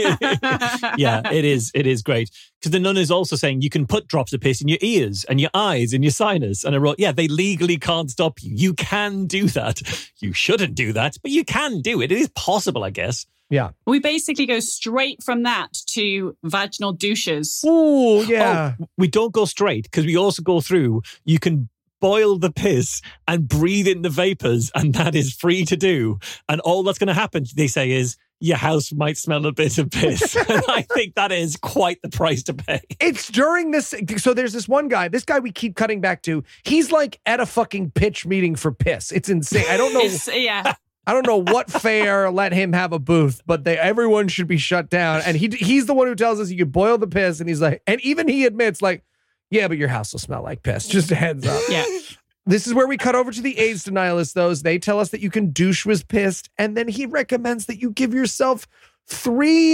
D: Yeah, it is. It is great. Because the nun is also saying you can put drops of piss in your ears and your eyes and your sinus. And I wrote, yeah, they legally can't stop you. You can do that. You shouldn't do that, but you can do it. It is possible, I guess.
C: Yeah.
F: We basically go straight from that to vaginal douches.
C: Ooh, yeah.
D: Oh, we don't go straight because we also go through, you can boil the piss and breathe in the vapors, and that is free to do. And all that's going to happen, they say, is your house might smell a bit of piss. And I think that is quite the price to pay.
C: It's during this. So there's this one guy, this guy we keep cutting back to. He's like at a fucking pitch meeting for piss. It's insane. I don't know.
F: It's, yeah.
C: I don't know what fair let him have a booth, but they everyone should be shut down. And he he's the one who tells us you can boil the piss. And he's like, and even he admits like, yeah, but your house will smell like piss. Just a heads up.
F: Yeah.
C: This is where we cut over to the AIDS denialists, those. They tell us that you can douche with piss. And then he recommends that you give yourself three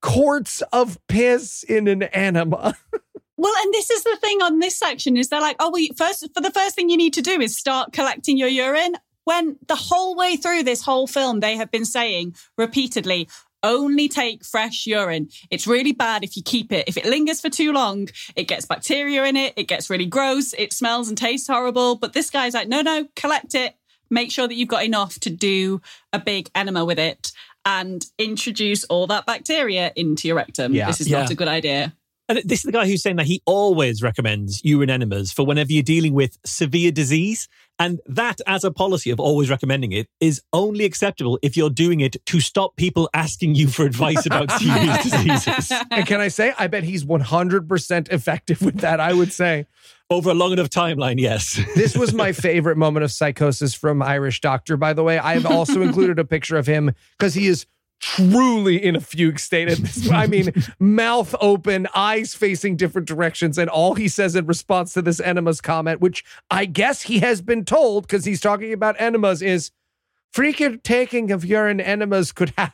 C: quarts of piss in an enema.
F: Well, and this is the thing on this section is they're like, oh, well, first, for the first thing you need to do is start collecting your urine. When the whole way through this whole film, they have been saying repeatedly, only take fresh urine. It's really bad if you keep it. If it lingers for too long, it gets bacteria in it. It gets really gross. It smells and tastes horrible. But this guy's like, no, no, collect it. Make sure that you've got enough to do a big enema with it and introduce all that bacteria into your rectum.
D: Yeah.
F: This is
D: Yeah.
F: not a good idea.
D: And this is the guy who's saying that he always recommends urine enemas for whenever you're dealing with severe disease. And that, as a policy of always recommending it, is only acceptable if you're doing it to stop people asking you for advice about serious diseases.
C: And can I say, I bet he's one hundred percent effective with that, I would say.
D: Over a long enough timeline, yes.
C: This was my favorite moment of psychosis from Irish Doctor, by the way. I have also included a picture of him because he is truly in a fugue state at this. I mean, mouth open, eyes facing different directions, and all he says in response to this enemas comment, which I guess he has been told because he's talking about enemas, is frequent taking of urine enemas could have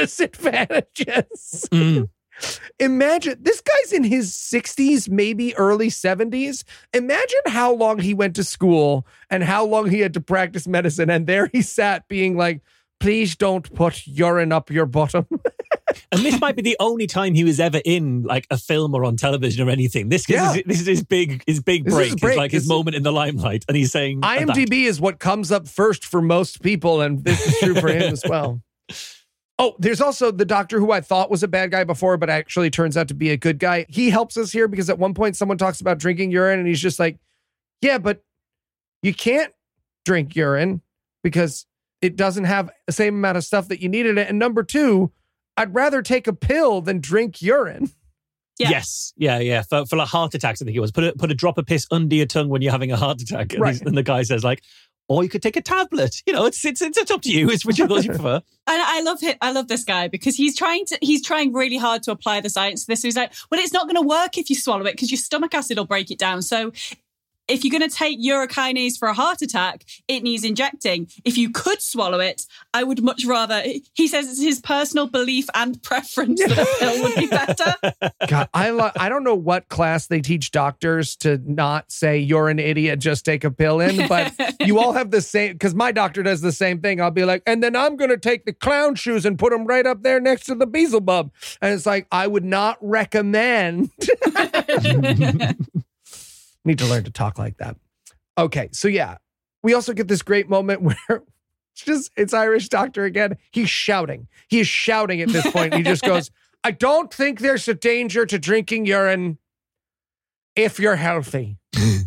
C: disadvantages.
D: Mm.
C: Imagine, this guy's in his sixties, maybe early seventies. Imagine how long he went to school and how long he had to practice medicine, and there he sat being like, please don't put urine up your bottom.
D: And this might be the only time he was ever in like a film or on television or anything. This,
C: Yeah.
D: is, this is his big his big
C: This is
D: break.
C: his
D: It's
C: break.
D: like his
C: This-
D: moment in the limelight. And he's saying
C: IMDb is what comes up first for most people, and this is true for him as well. Oh, there's also the doctor who I thought was a bad guy before, but actually turns out to be a good guy. He helps us here because at one point someone talks about drinking urine, and he's just like, yeah, but you can't drink urine because it doesn't have the same amount of stuff that you need in it. And number two, I'd rather take a pill than drink urine.
F: Yeah.
D: Yes. Yeah, yeah. For, for like heart attacks, I think it was. Put a, put a drop of piss under your tongue when you're having a heart attack. And,
C: Right.
D: he's- and the guy says like, or you could take a tablet. You know, it's it's it's, it's up to you. It's which of those you prefer.
F: And I love it. I love this guy because he's trying to. He's trying really hard to apply the science to this. He's like, well, it's not going to work if you swallow it because your stomach acid will break it down. So if you're going to take urokinase for a heart attack, it needs injecting. If you could swallow it, I would much rather. He says it's his personal belief and preference that a pill would be better.
C: God, I lo- I don't know what class they teach doctors to not say you're an idiot, just take a pill in, but you all have the same, because my doctor does the same thing. I'll be like, and then I'm going to take the clown shoes and put them right up there next to the Beelzebub. And it's like, I would not recommend. Need to learn to talk like that. Okay, so yeah, we also get this great moment where it's just, it's Irish Doctor again. He's shouting. He is shouting at this point. He just goes, I don't think there's a danger to drinking urine if you're healthy.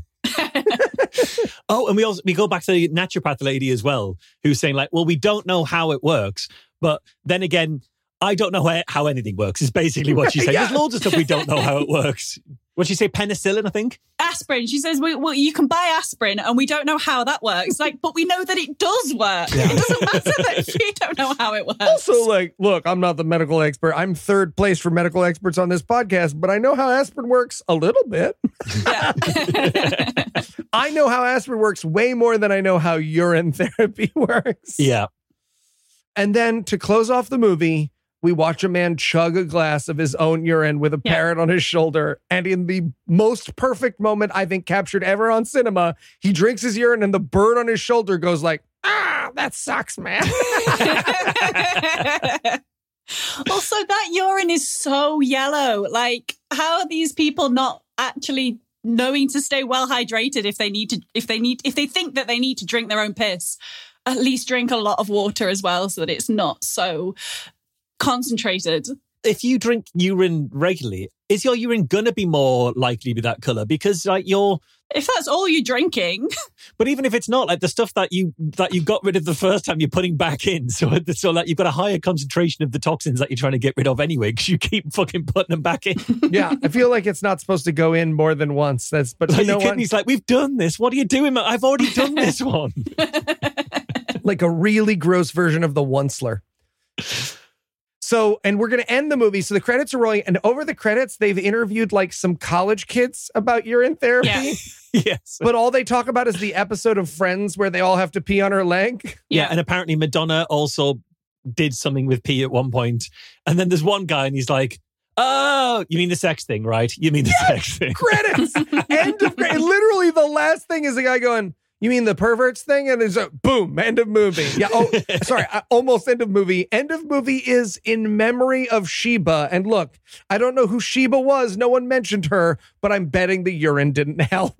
D: Oh, and we also we go back to the naturopath lady as well, who's saying like, well, we don't know how it works, but then again, I don't know how, how anything works. Is basically what she's saying.
C: Yeah.
D: There's loads of stuff we don't know how it works. What she say? Penicillin, I think.
F: Aspirin. She says, well, well, you can buy aspirin and we don't know how that works. Like, but we know that it does work.
C: Yeah.
F: It doesn't matter that you don't know how it works.
C: Also, like, look, I'm not the medical expert. I'm third place for medical experts on this podcast, but I know how aspirin works a little bit.
F: Yeah.
C: I know how aspirin works way more than I know how urine therapy works.
D: Yeah.
C: And then to close off the movie, we watch a man chug a glass of his own urine with a
F: Yeah.
C: parrot on his shoulder. And in the most perfect moment I think captured ever on cinema, he drinks his urine and the bird on his shoulder goes like, ah, that sucks, man.
F: Also, that urine is so yellow. Like, how are these people not actually knowing to stay well hydrated if they need to, if they need, if they think that they need to drink their own piss? At least drink a lot of water as well so that it's not so concentrated.
D: If you drink urine regularly, is your urine gonna be more likely to be that color? Because like you're,
F: If that's all you're drinking,
D: but even if it's not, like the stuff that you that you got rid of the first time, you're putting back in. So so like you've got a higher concentration of the toxins that you're trying to get rid of anyway, because you keep fucking putting them back in.
C: Yeah, I feel like it's not supposed to go in more than once. That's but
D: Like
C: you know
D: your
C: what?
D: kidney's like, we've done this. What are you doing? man? I've already done this one.
C: Like a really gross version of the Onceler. So, and we're going to end the movie. So the credits are rolling, and over the credits, they've interviewed like some college kids about urine therapy.
F: Yeah.
D: Yes.
C: But all they talk about is the episode of Friends where they all have to pee on her leg.
D: Yeah,
F: Yeah.
D: and apparently Madonna also did something with pee at one point. And then there's one guy and he's like, oh, you mean the sex thing, right? You mean the yes! sex thing.
C: Credits. End of credits. Literally the last thing is the guy going, you mean the perverts thing? And it's a boom, end of movie. Yeah. Oh, sorry. Almost end of movie. End of movie is in memory of Sheba. And look, I don't know who Sheba was. No one mentioned her, but I'm betting the urine didn't help.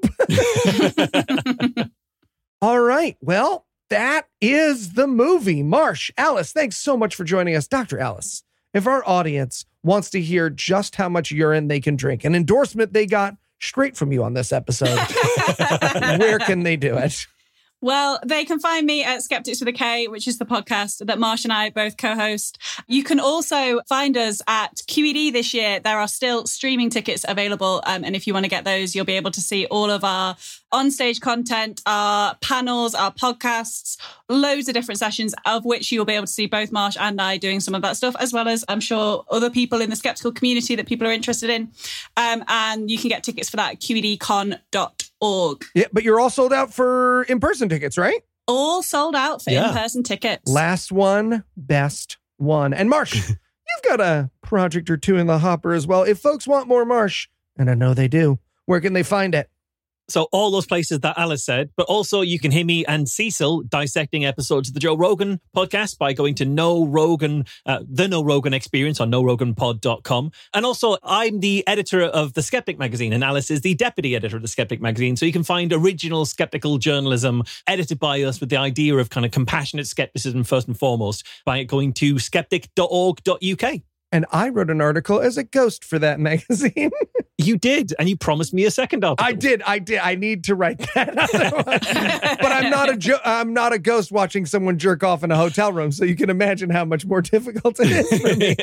C: All right. Well, that is the movie. Marsh, Alice, thanks so much for joining us. Doctor Alice, if our audience wants to hear just how much urine they can drink, an endorsement they got straight from you on this episode, where can they do it?
F: Well, they can find me at Skeptics with a K, which is the podcast that Marsh and I both co-host. You can also find us at Q E D this year. There are still streaming tickets available. Um, and if you want to get those, you'll be able to see all of our onstage content, our panels, our podcasts, loads of different sessions, of which you'll be able to see both Marsh and I doing some of that stuff, as well as I'm sure other people in the skeptical community that people are interested in. Um, and you can get tickets for that at Q E D con dot org.
C: Yeah, but you're all sold out for in-person tickets, right?
F: All sold out for yeah. in-person tickets.
C: Last one, best one. And Marsh, you've got a project or two in the hopper as well. If folks want more Marsh, and I know they do, where can they find it?
D: So all those places that Alice said, but also you can hear me and Cecil dissecting episodes of the Joe Rogan podcast by going to No Rogan, uh, the No Rogan Experience on no rogan pod dot com. And also I'm the editor of The Skeptic magazine and Alice is the deputy editor of The Skeptic magazine. So you can find original skeptical journalism edited by us with the idea of kind of compassionate skepticism first and foremost by going to skeptic dot org dot U K.
C: And I wrote an article as a ghost for that magazine.
D: You did, and you promised me a second article.
C: I did, I did. I need to write that. But I'm not a jo- I'm not a ghost watching someone jerk off in a hotel room, so you can imagine how much more difficult it is for me.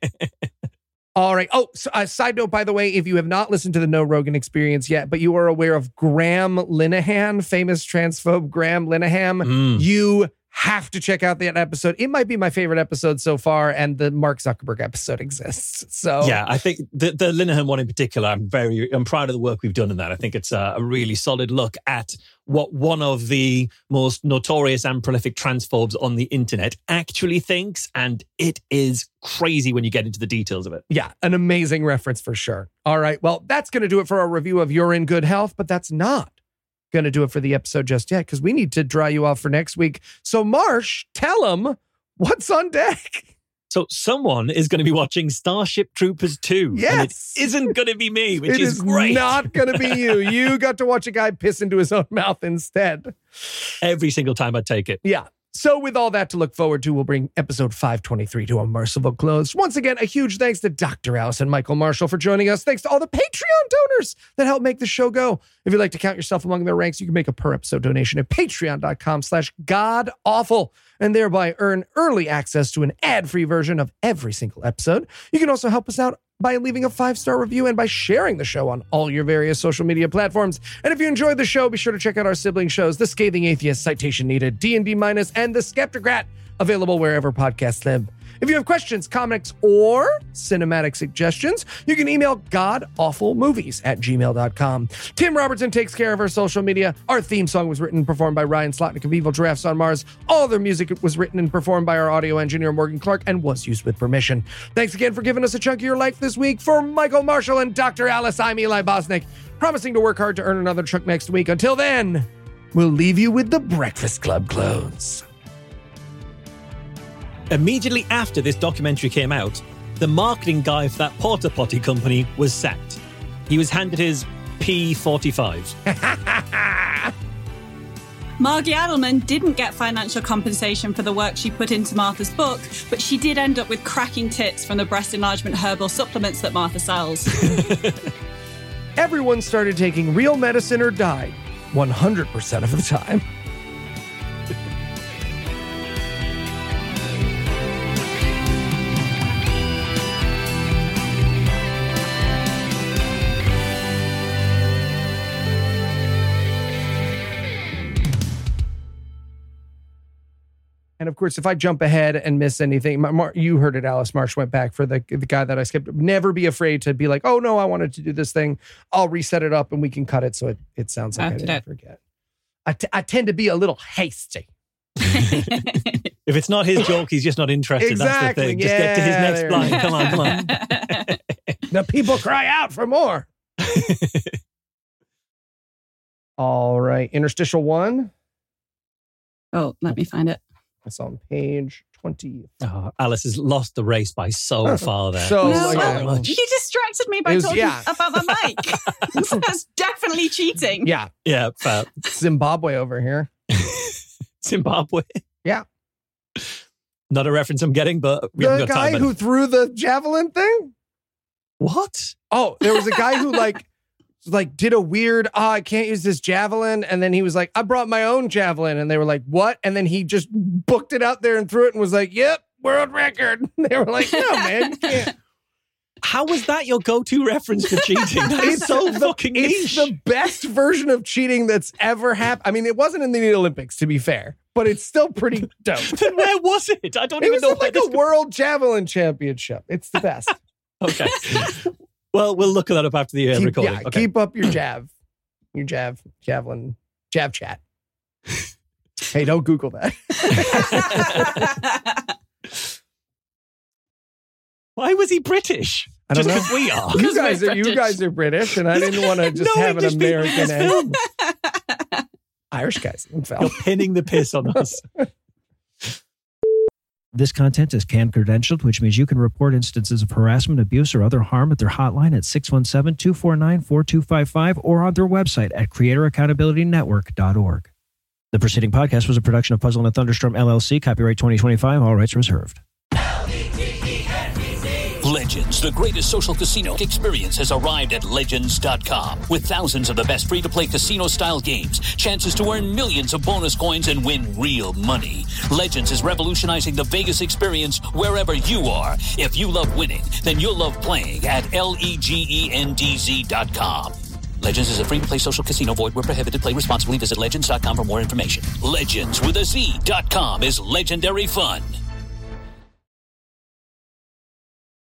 C: All right. Oh, so, uh, side note, by the way, if you have not listened to the No Rogan Experience yet, but you are aware of Graham Linehan, famous transphobe Graham Linehan, mm. you have to check out that episode. It might be my favorite episode so far, and the Mark Zuckerberg episode exists. So
D: yeah, I think the, the Linehan one in particular, I'm very, I'm proud of the work we've done in that. I think it's a, a really solid look at what one of the most notorious and prolific transphobes on the internet actually thinks, and it is crazy when you get into the details of it.
C: Yeah, an amazing reference for sure. All right, well, that's going to do it for our review of You're in Good Health, but that's not going to do it for the episode just yet, because we need to dry you off for next week. So Marsh, tell them what's on deck.
D: So someone is going to be watching Starship Troopers two.
C: Yes.
D: And it isn't going to be me, which
C: it
D: is,
C: is
D: great.
C: Not going to be you. You got to watch a guy piss into his own mouth instead.
D: Every single time I take it.
C: Yeah. So with all that to look forward to, we'll bring episode five twenty-three to a merciful close. Once again, a huge thanks to Doctor Alice and Michael Marshall for joining us. Thanks to all the Patreon donors that help make the show go. If you'd like to count yourself among their ranks, you can make a per episode donation at patreon.com slash godawful and thereby earn early access to an ad-free version of every single episode. You can also help us out by leaving a five-star review and by sharing the show on all your various social media platforms. And if you enjoyed the show, be sure to check out our sibling shows, The Scathing Atheist, Citation Needed, D and D Minus, and The Skeptocrat, available wherever podcasts live. If you have questions, comments, or cinematic suggestions, you can email godawfulmovies at gmail dot com. Tim Robertson takes care of our social media. Our theme song was written and performed by Ryan Slotnick of Evil Giraffes on Mars. All their music was written and performed by our audio engineer, Morgan Clark, and was used with permission. Thanks again for giving us a chunk of your life this week. For Michael Marshall and Doctor Alice, I'm Eli Bosnick, promising to work hard to earn another chunk next week. Until then, we'll leave you with the Breakfast Club close.
D: Immediately after this documentary came out, the marketing guy for that porta potty company was sacked. He was handed his P forty-five.
F: Margie Adelman didn't get financial compensation for the work she put into Martha's book, but she did end up with cracking tits from the breast enlargement herbal supplements that Martha sells.
C: Everyone started taking real medicine or died one hundred percent of the time. And of course, if I jump ahead and miss anything, Mar- you heard it, Alice. Marsh went back for the, the guy that I skipped. Never be afraid to be like, oh, no, I wanted to do this thing. I'll reset it up and we can cut it so it, it sounds like I, I didn't forget. I, t- I tend to be a little hasty.
D: If it's not his joke, he's just not interested.
C: Exactly.
D: That's the thing. Just
C: yeah,
D: get to his next
C: there.
D: line. Come on, come on.
C: The people cry out for more. All right. Interstitial one.
F: Oh, let me find it.
C: It's on page twenty.
D: Oh, Alice has lost the race by so far there.
C: So,
F: No,
C: so
F: oh,
D: much.
F: you distracted me by
C: It was-
F: talking
C: yeah.
F: about the mic. So that's definitely cheating.
C: Yeah.
D: Yeah, fair.
C: Zimbabwe over here.
D: Zimbabwe.
C: Yeah.
D: Not a reference I'm getting, but we
C: The
D: haven't got
C: guy
D: time.
C: who threw the javelin thing?
D: What?
C: Oh, there was a guy who like like did a weird, oh, I can't use this javelin. And then he was like, I brought my own javelin. And they were like, what? And then he just booked it out there and threw it and was like, yep, world record. They were like, no, man, you can't.
D: How was that your go-to reference for cheating? That is so fucking niche.
C: It's the best version of cheating that's ever happened. I mean, it wasn't in the Olympics, to be fair, but it's still pretty dope.
D: Then where was it? I don't
C: It
D: even
C: was
D: know.
C: at like a world javelin championship. It's the best.
D: Okay. Well, we'll look at that up after the uh,
C: keep,
D: recording.
C: yeah,
D: Okay.
C: keep up your jav, your jav, javelin, jav chat. Hey, don't Google that.
D: Why was he British?
C: I don't
D: Just
C: know.
D: because we are.
C: You
F: Because
C: guys
F: we're
C: are you
F: British.
C: guys are British, and I didn't want to just
D: No
C: have an
D: English people in
C: American
D: this
C: accent.
D: film.
C: Irish guys. in film.
D: You're pinning the piss on us.
M: This content is CAN credentialed, which means you can report instances of harassment, abuse, or other harm at their hotline at six one seven, two four nine, four two five five or on their website at creator accountability network dot org. The preceding podcast was a production of Puzzle and a Thunderstorm L L C, copyright twenty twenty-five, all rights reserved.
A: Legends, the greatest social casino experience, has arrived at Legends dot com. With thousands of the best free-to-play casino-style games, chances to earn millions of bonus coins and win real money. Legends is revolutionizing the Vegas experience wherever you are. If you love winning, then you'll love playing at L-E-G-E-N-D-Z dot com. Legends is a free-to-play social casino. Void where prohibited. Play responsibly. Visit Legends dot com for more information. Legends with a Z dot com is legendary fun.